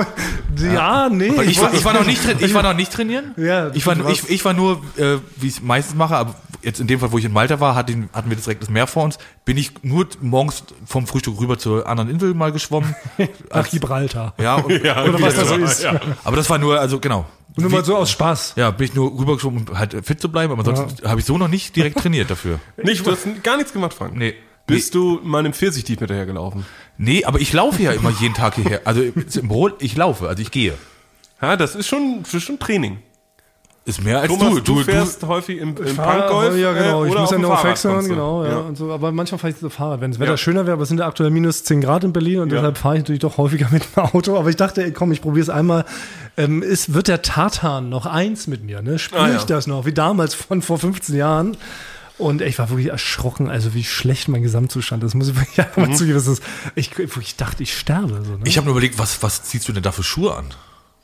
Nee. Weil ich war noch nicht trainieren. Ja, ich war du warst- nur, wie ich es meistens mache, aber jetzt in dem Fall, wo ich in Malta war, hatten wir das direkt das Meer vor uns, bin ich nur morgens vom Frühstück rüber zur anderen Insel mal geschwommen. Nach Gibraltar. Ja, und, Oder was da so ist. aber das war nur, also genau. Und nur mal so aus Spaß. Ja, bin ich nur rübergeschwommen, um halt fit zu bleiben, aber ansonsten habe ich so noch nicht direkt trainiert dafür. Nicht, du hast gar nichts gemacht, Frank. Nee. Bist du mal einem Pfirsichdieb hinterhergelaufen? Nee, aber ich laufe ja immer jeden Tag hierher. Also im Brot, ich laufe, also ich gehe. Ja, das ist schon Training. Ist mehr als Thomas, du. du fährst häufig im Fahrer, Punkgolf. ja, genau. Ich oder muss auf ja dem nur Fahrrad wechseln, kommst du. genau. Ja. Und so. Aber manchmal fahre ich so Fahrrad, wenn das Wetter schöner wäre. Aber es sind ja aktuell minus 10 Grad in Berlin und deshalb fahre ich natürlich doch häufiger mit dem Auto. Aber ich dachte, ey, komm, ich probiere es einmal. Wird der Tartan noch eins mit mir? Ne? Spüre ich das noch? Wie damals von vor 15 Jahren. Und ich war wirklich erschrocken, also wie schlecht mein Gesamtzustand ist. Muss ich wirklich einfach mal zugeben. Ich dachte, ich sterbe. So, ne? Ich habe nur überlegt, was ziehst du denn da für Schuhe an?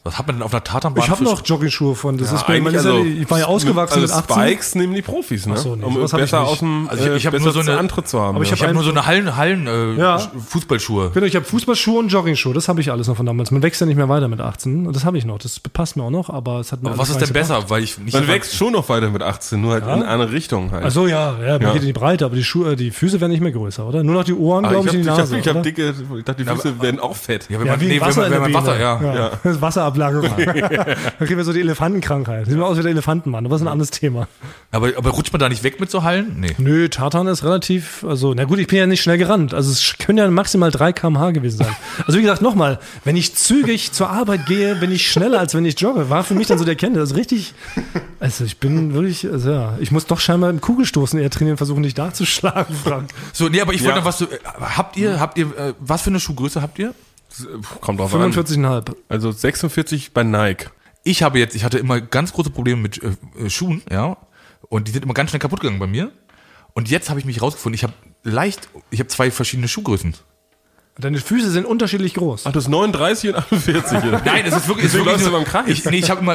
Was hat man denn auf einer Tatanbahn? Ich habe für- noch Joggingschuhe von. Das ist bei Eigentlich ich war ja ausgewachsen also mit 18. Spikes nehmen die Profis, ne? Ach so, nee, um sowas hab ich besser nicht. aus dem Also ich hab nur so eine- Antritt zu haben. Aber ich Ich habe nur so eine Ja. Fußballschuhe. Genau, ich habe Fußballschuhe und Joggingschuhe. Das habe ich alles noch von damals. Man wächst ja nicht mehr weiter mit 18. Und das habe ich noch. Das passt mir auch noch, aber es hat mir Aber alles was ist gar denn nichts gebracht. besser? Weil ich nicht Man wächst schon noch weiter mit 18, nur halt in eine andere Richtung halt. Also ja, man geht in die Breite, aber die Schuhe, die Füße werden nicht mehr größer, oder? Nur noch die Ohren, glaube ich, in die Nase. ich hab oder? dicke, ich dachte, die Füße werden auch fett. Ja, wenn Ja, man, wie nee, Wasser wenn man in der Wasser, Birne. ja. Das Wasserablagerung. Dann kriegen wir so die Elefantenkrankheit. Sieht mal aus wie der Elefantenmann. Aber das ist ein anderes Thema. Aber rutscht man da nicht weg mit so Hallen? Nee. Nö, Tartan ist relativ, also, na gut, ich bin ja nicht schnell gerannt. Also es können ja maximal 3 km/h gewesen sein. Also wie gesagt, nochmal, wenn ich zügig zur Arbeit gehe, bin ich schneller, als wenn ich jogge. War für mich dann so der Kenntnis. Das ist richtig, also ich bin wirklich, also ja, ich muss doch scheinbar im Kugelstoßen eher trainieren, versuchen dich da zu schlagen, Frank. So, nee, aber ich wollte Ja. noch was, habt ihr, was für eine Schuhgröße habt ihr? Kommt drauf an. 45,5. Also 46 bei Nike. Ich hatte immer ganz große Probleme mit Schuhen, ja. Und die sind immer ganz schnell kaputt gegangen bei mir. Und jetzt habe ich mich rausgefunden, ich habe 2 verschiedene Schuhgrößen. Deine Füße sind unterschiedlich groß. Ach, das ist 39 und 48. Oder? Nein, es ist wirklich, Deswegen läufst du beim Kreis. ich habe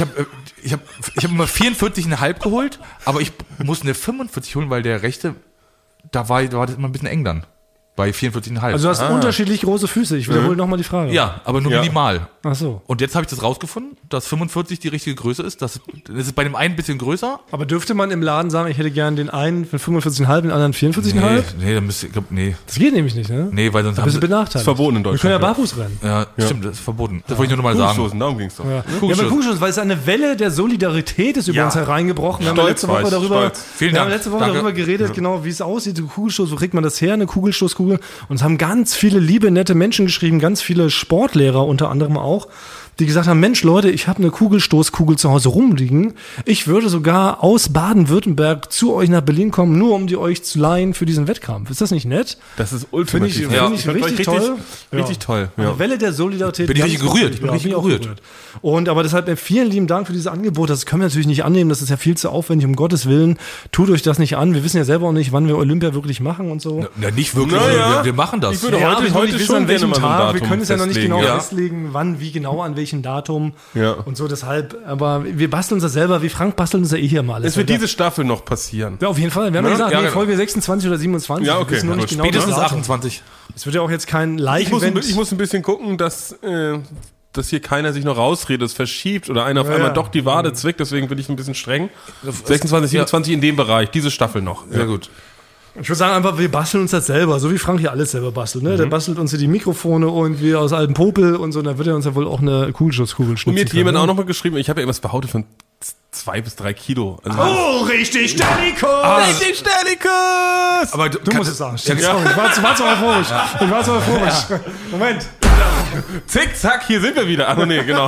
immer 44,5 geholt, aber ich muss eine 45 holen, weil der rechte, da war das immer ein bisschen eng dann. Bei 44,5. Also du hast unterschiedlich große Füße. Ich wiederhole nochmal die Frage. ja, aber nur Ja. minimal. Ach so. Und jetzt habe ich das rausgefunden, dass 45 die richtige Größe ist. Das ist bei dem einen ein bisschen größer. Aber dürfte man im Laden sagen, ich hätte gern den einen für 45,5, den anderen 44,5? Nee, Das geht nämlich nicht, ne? nee, weil sonst Da haben bist du sie, benachteiligt. Ist verboten in Wir können ja Deutschland. barfuß rennen. ja, stimmt, das ist verboten. Das wollte ich nur noch mal sagen. Kugelstoßen, darum ging's doch. Ja, aber Kugelstoß, weil es eine Welle der Solidarität ist über uns hereingebrochen. Wir haben Stolz letzte Woche weiß, darüber, stolz. Vielen wir haben Dank. letzte Woche Danke. darüber geredet, genau wie es aussieht, so Kugelstoß, wo kriegt man das her, eine Kugelstoßkugel? Und es haben ganz viele liebe, nette Menschen geschrieben, ganz viele Sportlehrer unter anderem auch, die gesagt haben, Mensch Leute, ich habe eine Kugelstoßkugel zu Hause rumliegen. Ich würde sogar aus Baden-Württemberg zu euch nach Berlin kommen, nur um die euch zu leihen für diesen Wettkampf. Ist das nicht nett? Das ist ultimativ. Finde ich richtig toll. Richtig toll. Eine Ja. Welle der Solidarität. Bin ich ganz richtig gerührt. großartig. Bin richtig bin ich auch gerührt. Und aber deshalb vielen lieben Dank für dieses Angebot. Das können wir natürlich nicht annehmen. Das ist ja viel zu aufwendig. Um Gottes Willen, tut euch das nicht an. Wir wissen ja selber auch nicht, wann wir Olympia wirklich machen und so. Ja, nicht wirklich. Naja. Wir machen das. Ich würde Ja, heute- aber ich heute will nicht wissen, schon an welchem gerne mal so ein Tag. Wir Datum können es ja noch nicht festlegen, genau ja. festlegen, wann, wie genau, an welchem Datum Ja. und so. Deshalb, aber wir basteln uns das selber. Wie Frank basteln uns ja eh hier mal alles. Es wird diese Staffel noch passieren. ja, auf jeden Fall. Wir haben ja Ja, gesagt, ja, nee, genau. Folge 26 oder 27. Ja, Wir okay. wissen nur nicht Aber genau Spätestens das Datum. 28. Es wird ja auch jetzt kein Ich muss, Live-Event. ich muss ein bisschen gucken, dass hier keiner sich noch rausredet, es verschiebt oder einer auf einmal doch die Wade zwickt, deswegen bin ich ein bisschen streng. 26, 27 in dem Bereich, diese Staffel noch. Sehr gut. Ich würde sagen einfach, wir basteln uns das selber, so wie Frank hier alles selber bastelt. Ne? Der bastelt uns hier die Mikrofone und wir aus alten Popel und so, und dann wird er uns ja wohl auch eine Kugelstoßkugel schnitzen Und mir hat jemand können, auch ne? noch mal geschrieben, ich habe ja irgendwas behauptet von 2 bis 3 Kilo. Also Oh, richtig, Stelliko! richtig Stellikus! Aber Du musst es sagen. Sorry, ich war zu euphorisch. Ich war zu euphorisch. Moment. Zick, zack, hier sind wir wieder. Ach nee, genau.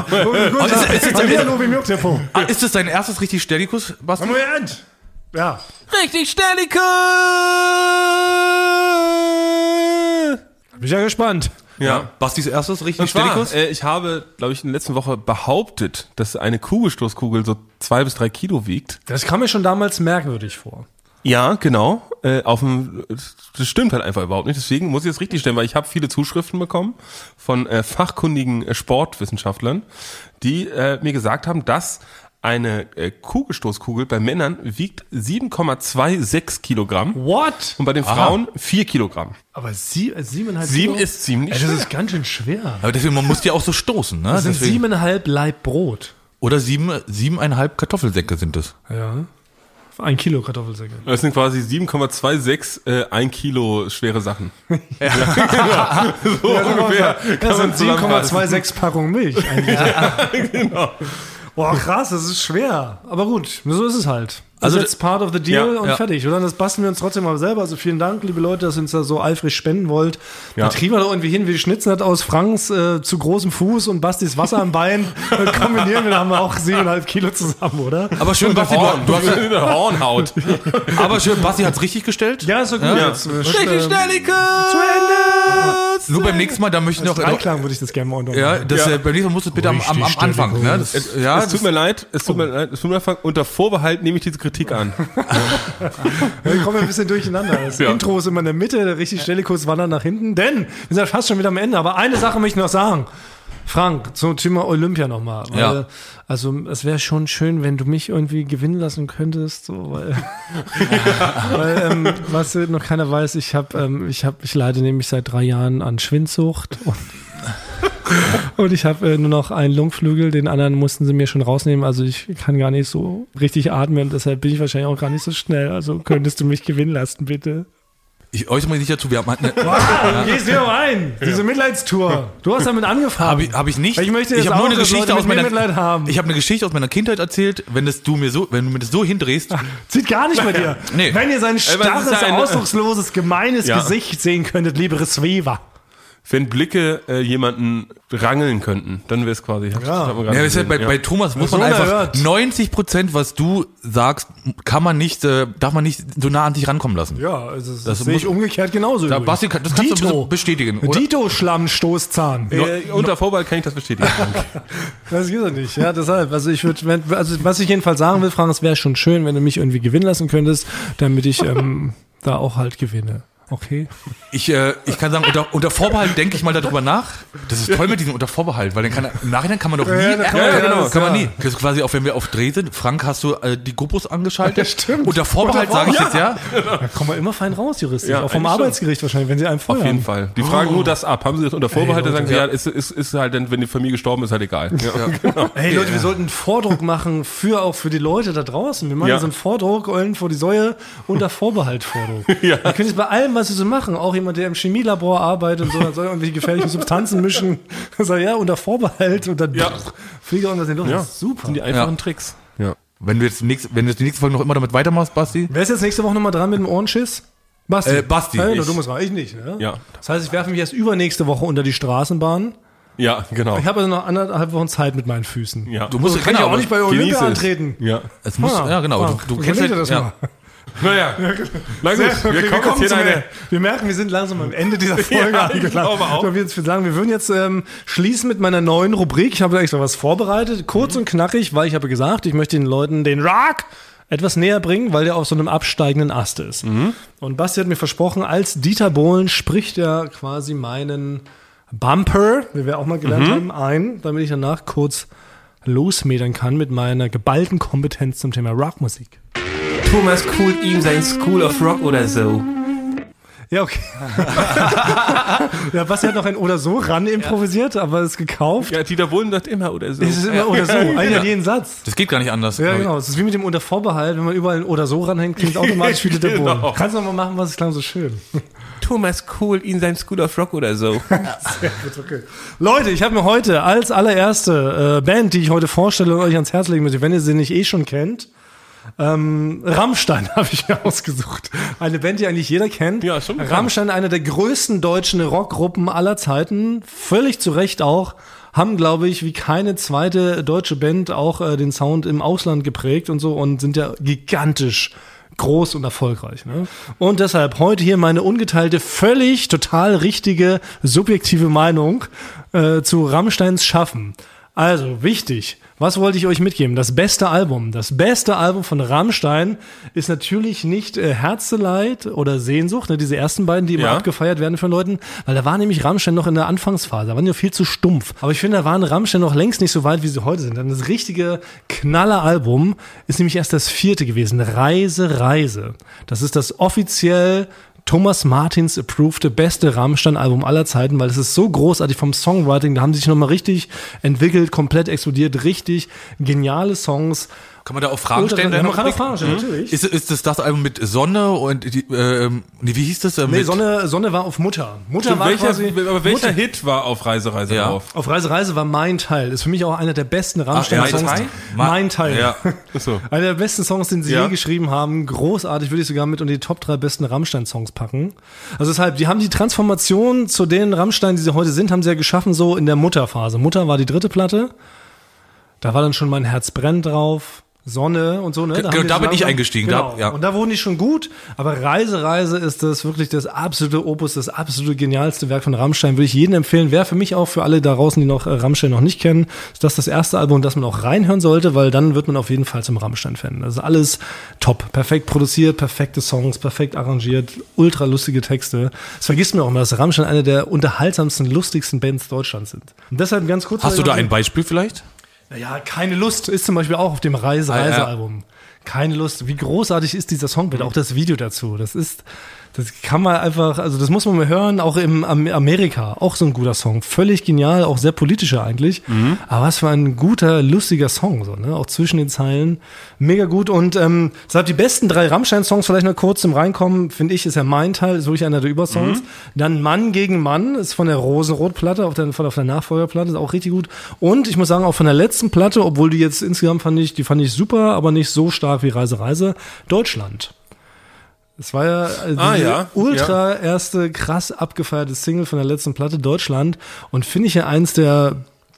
Ist das dein erstes richtig Stellikus, Basti? Moment. Ja. Richtig Stellikus! Bin ich ja gespannt. Ja. Bastis erstes richtig Und zwar, Stellikus? ich habe, glaube ich, in der letzten Woche behauptet, dass eine Kugelstoßkugel so 2 bis 3 Kilo wiegt. Das kam mir schon damals merkwürdig vor. Ja, genau. Das stimmt halt einfach überhaupt nicht. Deswegen muss ich es richtig stellen, weil ich habe viele Zuschriften bekommen von fachkundigen Sportwissenschaftlern, die mir gesagt haben, dass eine Kugelstoßkugel bei Männern wiegt 7,26 Kilogramm What? und bei den Frauen 4 Kilogramm. Aber 7,5 7 Kilo? ist ziemlich Ey, das schwer. ist ganz schön schwer. Aber deswegen, man muss die auch so stoßen, ne? Das sind Deswegen. 7,5 Laib Brot. Oder 7,5 Kartoffelsäcke sind es. Ja. 1 Kilo Kartoffelsäcke. Das sind quasi 7,26 1 Kilo schwere Sachen. Ja, genau. So ungefähr. Das sind zusammenfassen. 7,26 Packungen Milch. Eigentlich. Genau. Boah, krass, das ist schwer. Aber gut, so ist es halt. Also Also jetzt part of the deal ja, und ja. fertig. Oder das basteln wir uns trotzdem mal selber. Also vielen Dank, liebe Leute, dass ihr uns da so eifrig spenden wollt. Ja. Da kriegen wir da irgendwie hin. Wir schnitzen das aus Franks zu großem Fuß und Bastis Wasser am Bein. Und kombinieren wir, da haben wir auch 7,5 Kilo zusammen, oder? Aber schön, Basti, du hast eine Hornhaut. aber schön, Basti hat's richtig gestellt. Ja, ist doch gut. Ja. Jetzt, Richtig Stellikus! zu Ende! Nur beim nächsten Mal, da möchte ich noch. Dreiklang würde ich das gerne mal untermachen. Ja, das, Ja. Beim nächsten Mal musst du bitte am Anfang. Ne? Das, ja, Es tut mir leid, es tut mir leid, unter Vorbehalt nehme ich diese Kritik an. Wir kommen ein bisschen durcheinander. Das Ja. Intro ist immer in der Mitte, der richtig Stellikus wandert nach hinten. Denn wir sind ja fast schon wieder am Ende. Aber eine Sache möchte ich noch sagen. Frank, zum Thema Olympia nochmal. Ja. Also es wäre schon schön, wenn du mich irgendwie gewinnen lassen könntest, so, weil was noch keiner weiß, ich leide nämlich seit 3 Jahren an Schwindsucht und ich habe nur noch einen Lungenflügel, den anderen mussten sie mir schon rausnehmen, also ich kann gar nicht so richtig atmen, deshalb bin ich wahrscheinlich auch gar nicht so schnell, also könntest du mich gewinnen lassen, bitte. Ich äußere mich nicht dazu, wir haben halt Du gehst dir ein, diese Mitleidstour. Du hast damit angefangen. Hab ich nicht. Ich möchte ich jetzt habe auch, nur eine dass Geschichte Leute aus mit mir meiner Mitleid haben. Ich habe eine Geschichte aus meiner Kindheit erzählt, wenn du mir das so hindrehst. Zieht gar nicht bei dir. Nee. Wenn ihr sein Aber es ist starres, ja ausdrucksloses, gemeines Ja. Gesicht sehen könntet, liebe Reswewa. Wenn Blicke jemanden rangeln könnten, dann wäre es quasi. Hat man gerade Ja, ist ja gesehen, bei Thomas muss So man einfach unerhört. 90%, was du sagst, darf man nicht so nah an dich rankommen lassen. Ja, also das Das sehe ich muss- umgekehrt genauso. Da, übrigens. Basti, das kannst du bestätigen. Oder? Dito-Schlammstoßzahn. Unter Vorbehalt kann ich das bestätigen. Das geht doch nicht. Ja, deshalb. Also was ich jedenfalls sagen will, Frank, es wäre schon schön, wenn du mich irgendwie gewinnen lassen könntest, damit ich da auch halt gewinne. Okay. Ich kann sagen, unter Vorbehalt denke ich mal darüber nach. Das ist toll mit diesem unter Vorbehalt, weil dann im Nachhinein kann man doch nie. Kann man nie. Das ist quasi auch, wenn wir auf Dreh sind. Frank, hast du die GoPros angeschaltet? Ja, stimmt. Unter Vorbehalt sage ich jetzt ja. Da kommen wir immer fein raus, juristisch. Ja, auch vom eigentlich schon. Arbeitsgericht wahrscheinlich, wenn sie einen feuern. Auf jeden Fall. Die fragen nur das ab. Haben sie das unter Vorbehalt? Ey, Dann sagen sie, Leute, ja, ist halt, dann, wenn die Familie gestorben ist, halt egal. Ja. Hey Leute, wir sollten einen Vordruck machen auch für die Leute da draußen. Wir machen Ja. so einen Vordruck, Eulen vor die Säue, unter Vorbehalt Vordruck. Ja. Wir können es bei allem, was wir so machen, auch jemand, der im Chemielabor arbeitet und so, dann soll irgendwelche gefährlichen Substanzen mischen. Sagt, ja, unter Vorbehalt und dann fliegt er irgendwas in die Luft. Ja. Das ist super. Das sind die einfachen Tricks. Ja. Wenn du jetzt die nächste Folge noch immer damit weitermachst, Basti. Wer ist jetzt nächste Woche nochmal dran mit dem Ohrenschiss? Basti. Basti, Ja, ich. du musst mal, ich nicht. Ne? Ja. Das heißt, ich werfe mich erst übernächste Woche unter die Straßenbahn. Ja, genau. Ich habe also noch 1,5 Wochen Zeit mit meinen Füßen. Ja. Du musst Kann ich auch nicht bei Olympia Genieße es. antreten. Ja. Es muss, ja genau. Du kennst Überleg dir halt, das ja. mal. Naja. Na gut, Okay, wir kommen jetzt zum hier Ende. Wir merken, wir sind langsam am Ende dieser Folge Ja, ich angelangt. glaube auch. Ich würde jetzt sagen, wir würden jetzt schließen mit meiner neuen Rubrik. Ich habe extra was vorbereitet, kurz und knackig, weil ich habe gesagt, ich möchte den Leuten den Rock etwas näher bringen, weil der auf so einem absteigenden Ast ist. Und Basti hat mir versprochen, als Dieter Bohlen spricht er quasi meinen Bumper, wie wir auch mal gelernt haben, ein, damit ich danach kurz losmedern kann mit meiner geballten Kompetenz zum Thema Rockmusik. Thomas coolt ihm sein School of Rock oder so. Ja, okay. Ja, Basti hat noch ein oder so ran improvisiert, aber ist gekauft. Ja, Dieter Bohlen sagt immer oder so. Es ist immer oder so. Eigentlich hat jeden Satz. Das geht gar nicht anders. Ja, genau. Es ist wie mit dem unter Vorbehalt. Wenn man überall ein oder so ranhängt, klingt es automatisch wie Dieter Bohlen. Genau. Kannst du noch mal machen, was klang so schön. Thomas coolt ihn sein School of Rock oder so. Okay. Leute, ich habe mir heute als allererste Band, die ich heute vorstelle und euch ans Herz legen möchte, wenn ihr sie nicht eh schon kennt, Rammstein habe ich mir ausgesucht. Eine Band, die eigentlich jeder kennt. Ja, schon bekannt. Rammstein, eine der größten deutschen Rockgruppen aller Zeiten. Völlig zu Recht auch. Haben, glaube ich, wie keine zweite deutsche Band auch den Sound im Ausland geprägt und so und sind ja gigantisch groß und erfolgreich. Ne? Und deshalb heute hier meine ungeteilte, völlig total richtige, subjektive Meinung zu Rammsteins Schaffen. Also, wichtig. Was wollte ich euch mitgeben? Das beste Album von Rammstein ist natürlich nicht Herzeleid oder Sehnsucht, ne, diese ersten beiden, die immer abgefeiert werden von Leuten, weil da war nämlich Rammstein noch in der Anfangsphase, da waren die viel zu stumpf. Aber ich finde, da waren Rammstein noch längst nicht so weit, wie sie heute sind. Dann das richtige Knalleralbum ist nämlich erst das 4. gewesen, Reise, Reise. Das ist das offiziell Thomas Martins approved beste Rammstein-Album aller Zeiten, weil es ist so großartig vom Songwriting, da haben sie sich nochmal richtig entwickelt, komplett explodiert, richtig geniale Songs. Kann man da auch Fragen stellen? Ja, man kann auch Fragen stellen, natürlich. Ist das Album mit Sonne und wie hieß das? Nee, Sonne war auf Mutter. Mutter war quasi... Welcher Hit war auf Reise, Reise Ja. drauf? Auf Reise, Reise war Mein Teil. Ist für mich auch einer der besten Rammstein-Songs. Mein Teil? Mein Teil. Ja. Achso. Einer der besten Songs, den sie je geschrieben haben. Großartig, würde ich sogar mit unter die Top 3 besten Rammstein-Songs packen. Also deshalb, die haben die Transformation zu den Rammstein, die sie heute sind, haben sie ja geschaffen so in der Mutterphase. Mutter war die 3. Platte. Da war dann schon Mein Herz brennt drauf. Sonne und so, ne? Genau, haben die da so bin ich langsam- eingestiegen, Genau. ja. Und da wurden die schon gut, aber Reise ist das wirklich das absolute Opus, das absolute genialste Werk von Rammstein. Würde ich jedem empfehlen. Wäre für mich auch für alle da draußen, die noch Rammstein noch nicht kennen, ist das erste Album, das man auch reinhören sollte, weil dann wird man auf jeden Fall zum Rammstein-Fan. Also alles top, perfekt produziert, perfekte Songs, perfekt arrangiert, ultra lustige Texte. Das vergisst man auch immer, dass Rammstein eine der unterhaltsamsten, lustigsten Bands Deutschlands sind. Und deshalb ganz kurz. Hast du da ein Beispiel vielleicht? Ja, Keine Lust ist zum Beispiel auch auf dem Reisealbum. Keine Lust. Wie großartig ist dieser Song bitte? Auch das Video dazu. Das kann man einfach, also das muss man mal hören, auch im Amerika. Auch so ein guter Song. Völlig genial, auch sehr politischer eigentlich. Aber was für ein guter, lustiger Song, so, ne? Auch zwischen den Zeilen. Mega gut. Und deshalb die besten 3 Rammstein-Songs, vielleicht noch kurz zum Reinkommen, finde ich, ist ja mein Teil, ist wirklich einer der Übersongs. Dann Mann gegen Mann, ist von der Rosenrot-Platte, auf der Nachfolgerplatte, ist auch richtig gut. Und ich muss sagen, auch von der letzten Platte, obwohl die jetzt insgesamt fand ich super, aber nicht so stark wie Reise, Deutschland. Es war ja die ultra erste krass abgefeierte Single von der letzten Platte, Deutschland, und finde ich ja eins der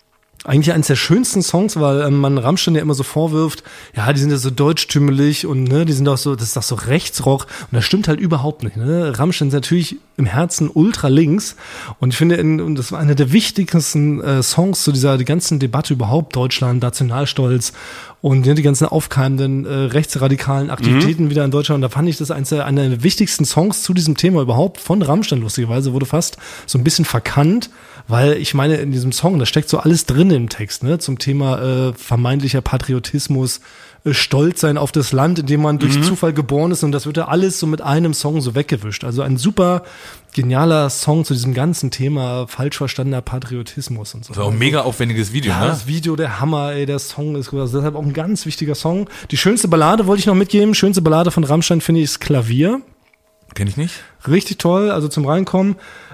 schönsten Songs, weil man Rammstein ja immer so vorwirft, ja, die sind ja so deutschtümelig und ne, die sind doch so, das ist doch so Rechtsrock, und das stimmt halt überhaupt nicht. Ne? Rammstein ist natürlich im Herzen ultra links, und ich finde, und das war einer der wichtigsten Songs zu die ganzen Debatte überhaupt, Deutschland, Nationalstolz und die ganzen aufkeimenden rechtsradikalen Aktivitäten wieder in Deutschland. Und da fand ich das einer der wichtigsten Songs zu diesem Thema überhaupt von Rammstein, lustigerweise, wurde fast so ein bisschen verkannt, weil ich meine, in diesem Song, da steckt so alles drin im Text, ne, zum Thema vermeintlicher Patriotismus, stolz sein auf das Land, in dem man durch Zufall geboren ist, und das wird ja alles so mit einem Song so weggewischt. Also ein super genialer Song zu diesem ganzen Thema falsch verstandener Patriotismus und so. Das ist auch ein mega aufwendiges Video, Ja, ne? das Video, der Hammer, ey, der Song ist also deshalb auch ein ganz wichtiger Song. Die schönste Ballade wollte ich noch mitgeben. Schönste Ballade von Rammstein finde ich ist Klavier. Kenn ich nicht. Richtig toll, also zum Reinkommen.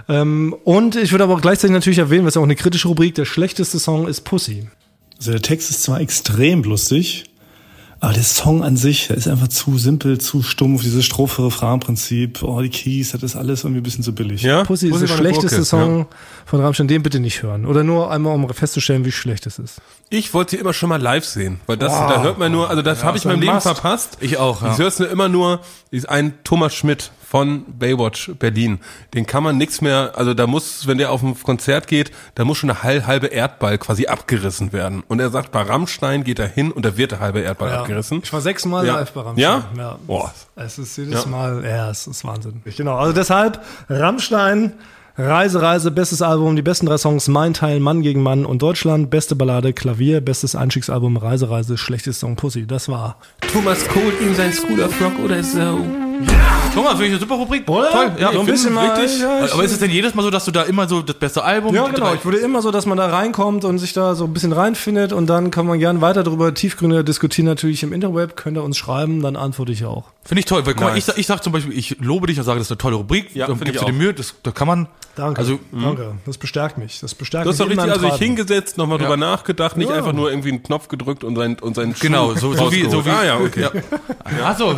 Und ich würde aber auch gleichzeitig natürlich erwähnen, was ja auch eine kritische Rubrik, der schlechteste Song ist Pussy. Also der Text ist zwar extrem lustig, aber der Song an sich, der ist einfach zu simpel, zu stumpf, dieses Strophe-Refrain-Prinzip, die Keys, das ist alles irgendwie ein bisschen zu billig. Ja? Pussy ist der war eine schlechteste Gurke, Song von Rammstein, den bitte nicht hören. Oder nur einmal, um festzustellen, wie schlecht es ist. Ich wollte sie immer schon mal live sehen, weil da hört man nur, also das habe ich so meinem ein Leben Must. verpasst. Ich auch, ja. Ich höre es nur immer nur, ist ein Thomas Schmidt von Baywatch Berlin. Den kann man nichts mehr, also da muss, wenn der auf ein Konzert geht, da muss schon eine halbe Erdball quasi abgerissen werden. Und er sagt, bei Rammstein geht er hin und da wird der halbe Erdball abgerissen. Ich war 6 Mal Ja. live bei Rammstein. Ja? Boah. Es ist jedes Mal, es ist Wahnsinn. Genau, also deshalb Rammstein, Reise, bestes Album, die besten 3 Songs, Mein Teil, Mann gegen Mann und Deutschland, beste Ballade, Klavier, bestes Einstiegsalbum, Reise, schlechtester Song, Pussy. Das war Thomas Cold in sein School of Rock oder so. Thomas, finde ich eine super Rubrik. Oder? Toll. Ja, so ein ich bisschen finde mal. richtig. Ja, Aber ist es denn jedes Mal so, dass du da immer so das beste Album? ja, genau. Ich würde immer so, dass man da reinkommt und sich da so ein bisschen reinfindet, und dann kann man gerne weiter darüber tiefgründiger diskutieren, natürlich im Interweb, könnt ihr uns schreiben, dann antworte ich auch. Finde ich toll, weil guck mal, Nice. ich sag zum Beispiel, ich lobe dich und sage, das ist eine tolle Rubrik. Ja, dann finde gibst ich du dir auch. Mühe, da kann man. Danke, Also, danke. Das bestärkt mich. Das bestärkt Du hast mich doch in richtig, meinem also ich Treiben. hingesetzt, nochmal drüber nachgedacht, nicht Ja. einfach nur irgendwie einen Knopf gedrückt und sein Genau, so wie. Ah ja, okay. Ja. Achso,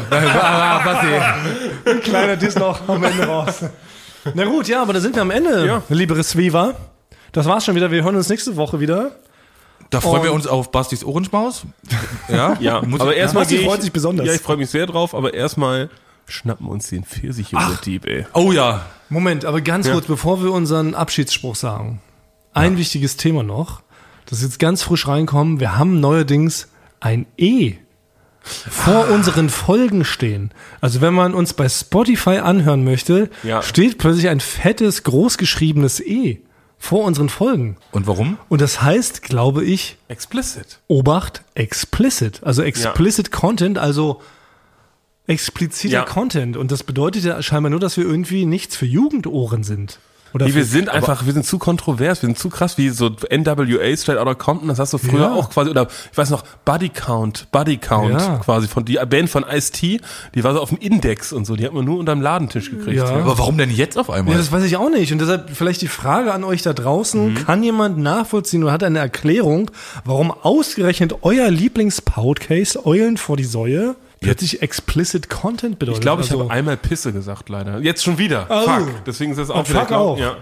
Kleiner Diss noch am Ende raus. Na gut, ja, aber da sind wir am Ende, Ja. liebe Resviva. Das war's schon wieder. Wir hören uns nächste Woche wieder. Da freuen wir uns auf Bastis Ohrenschmaus. Ja, Ja, Muss aber ich- erstmal Basti gehe ich, freut sich besonders. Ja, ich freue mich sehr drauf, aber erstmal schnappen wir uns den Pfirsich-Joghurt-Dieb, ey. Oh ja. Moment, aber ganz kurz, bevor wir unseren Abschiedsspruch sagen. Ein wichtiges Thema noch, das jetzt ganz frisch reinkommen. Wir haben neuerdings ein E vor unseren Folgen stehen. Also wenn man uns bei Spotify anhören möchte, Ja. steht plötzlich ein fettes, großgeschriebenes E vor unseren Folgen. Und warum? Und das heißt, glaube ich, Explicit. Obacht, explicit. Also explicit Content, also expliziter Ja. Content. Und das bedeutet ja scheinbar nur, dass wir irgendwie nichts für Jugendohren sind. Oder Nee, wir für- sind einfach, wir sind zu kontrovers, wir sind zu krass, wie so NWA, Straight Outta Compton, das hast du früher Ja. auch quasi, oder ich weiß noch, Buddy Count Ja. quasi, von die Band von Ice-T, die war so auf dem Index und so, die hat man nur unterm Ladentisch gekriegt. Ja. Aber warum denn jetzt auf einmal? Ja, das weiß ich auch nicht. Und deshalb vielleicht die Frage an euch da draußen, kann jemand nachvollziehen oder hat eine Erklärung, warum ausgerechnet euer Lieblings-Podcast, Eulen vor die Säue, plötzlich explicit Content bedeutet? Ich glaube, ich Also- habe einmal Pisse gesagt, leider. Jetzt schon wieder. Oh. Fuck. Deswegen ist das auch Und wieder, fuck auch. Ja.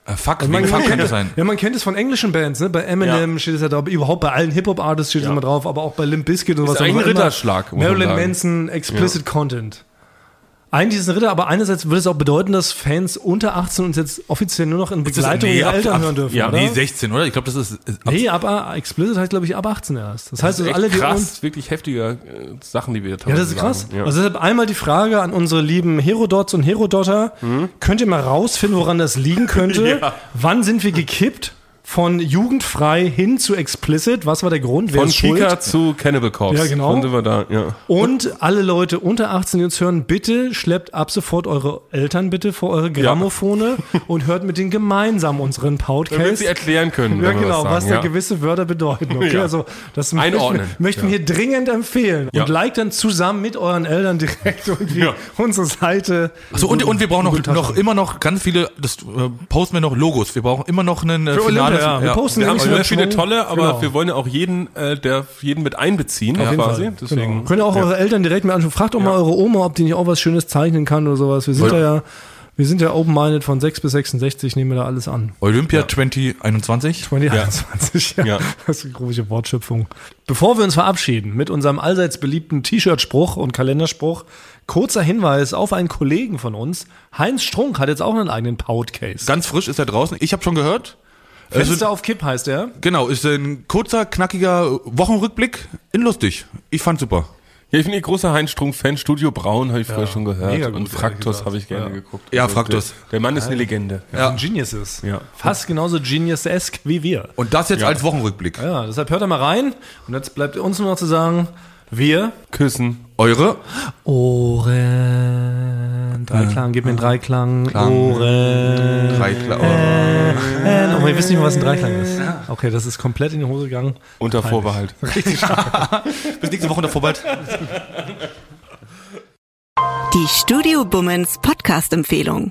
Fuck, Also wegen Fuck kann das sein. Ja, man kennt es von englischen Bands, ne? Bei Eminem steht es ja drauf, überhaupt bei allen Hip-Hop-Artists steht es immer drauf, aber auch bei Limp Bizkit und sowas. eigentlich ein immer Ritterschlag, muss man Marilyn sagen. Manson, Explicit Content. Eigentlich ist es ein Ritter, aber einerseits würde es auch bedeuten, dass Fans unter 18 uns jetzt offiziell nur noch in Begleitung ihrer Eltern hören dürfen, oder? Nee, 16, oder? Ich glaube, das ist Nee, Explicit heißt, glaube ich, ab 18 erst. Das heißt, Das ist alle, echt die krass, wirklich heftige Sachen, die wir da Ja, das ist krass. Ja. Also deshalb einmal die Frage an unsere lieben Herodots und Herodotter. Könnt ihr mal rausfinden, woran das liegen könnte? Ja. Wann sind wir gekippt? Von jugendfrei hin zu explicit. Was war der Grund? Wer Von ist schuld? Kika zu Cannibal Corpse. Ja, genau. Wann sind wir da? Ja. Und alle Leute unter 18, die uns hören, bitte schleppt ab sofort eure Eltern bitte vor eure Grammophone und hört mit denen gemeinsam unseren Damit Podcast. sie erklären können. Ja, wenn wir genau, sagen. was da gewisse Wörter bedeuten. Okay, Ja. also das Einordnen. möchten wir hier dringend empfehlen. Ja. Und liked dann zusammen mit euren Eltern direkt irgendwie unsere Seite. So, und wir brauchen noch immer noch ganz viele, das posten wir noch Logos. Wir brauchen immer noch einen Für finales. Olympia, wir posten Wir haben nämlich sehr wieder viele Schwung. tolle, aber Genau. wir wollen ja auch jeden mit einbeziehen, Auf jeden quasi. Fall. Deswegen. Genau. Könnt ihr auch eure Eltern direkt mal anschauen. Fragt doch mal eure Oma, ob die nicht auch was Schönes zeichnen kann oder sowas. Wir sind ja open-minded von 6 bis 66, nehmen wir da alles an. Olympia 2021. 2021, ja. Ja. Das ist eine komische Wortschöpfung. Bevor wir uns verabschieden mit unserem allseits beliebten T-Shirt-Spruch und Kalenderspruch, kurzer Hinweis auf einen Kollegen von uns. Heinz Strunk hat jetzt auch einen eigenen Podcast. Ganz frisch ist er draußen. Ich habe schon gehört. Fenster auf Kipp heißt er. Genau, ist ein kurzer, knackiger Wochenrückblick in lustig. Ich fand's super. Ja, ich bin ein großer Heinz Strunk-Fan. Studio Braun habe ich früher schon gehört. mega gut, und ehrlich Fraktus gesagt. habe ich gerne Ja. geguckt. Ja, Also Fraktus. Der Mann ist eine Legende. Ja. Ein Genius ist. Ja. Fast genauso Genius-esque wie wir. Und das jetzt als Wochenrückblick. Ja, deshalb hört da mal rein. Und jetzt bleibt uns nur noch zu sagen, wir Küssen. Eure Ohren. Dreiklang, gib mir einen Dreiklang. Ohren. Dreiklang. Oh, wir wissen nicht mehr, was ein Dreiklang ist. Okay, das ist komplett in die Hose gegangen. Unter Vorbehalt. Bis nächste Woche davor bald. Die Studio Bummens Podcast-Empfehlung.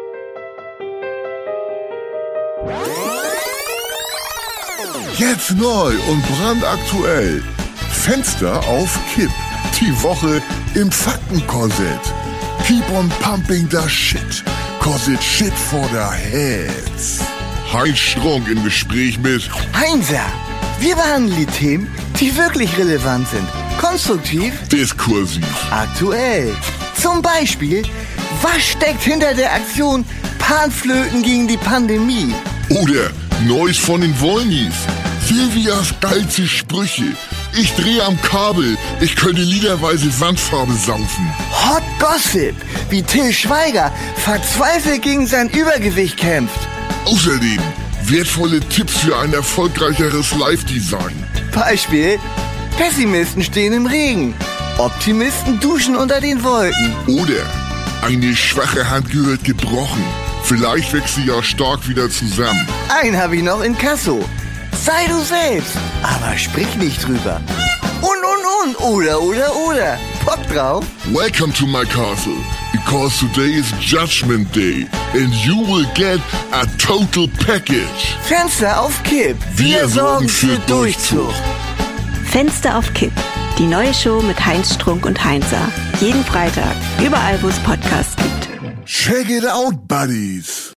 Jetzt neu und brandaktuell. Fenster auf Kipp. Die Woche im Faktenkorsett. Keep on pumping the shit. Cause it's shit for the heads. Heinz Strunk im Gespräch mit Heinzer, wir behandeln die Themen, die wirklich relevant sind. Konstruktiv, Diskursiv. aktuell. Zum Beispiel, was steckt hinter der Aktion Panflöten gegen die Pandemie? Oder Neues von den Wollnies. Silvias geilste Sprüche. Ich drehe am Kabel. Ich könnte liederweise Wandfarbe saufen. Hot Gossip, wie Till Schweiger verzweifelt gegen sein Übergewicht kämpft. Außerdem wertvolle Tipps für ein erfolgreicheres Live-Design. Beispiel, Pessimisten stehen im Regen. Optimisten duschen unter den Wolken. Oder eine schwache Hand gehört gebrochen. Vielleicht wächst sie ja stark wieder zusammen. Einen habe ich noch in Kasso. Sei du selbst, aber sprich nicht drüber. Und. Oder. Bock drauf? Welcome to my castle, because today is Judgment Day and you will get a total package. Fenster auf Kipp. Wir sorgen für Durchzug. Fenster auf Kipp. Die neue Show mit Heinz Strunk und Heinzer. Jeden Freitag. Überall, wo es Podcasts gibt. Check it out, buddies.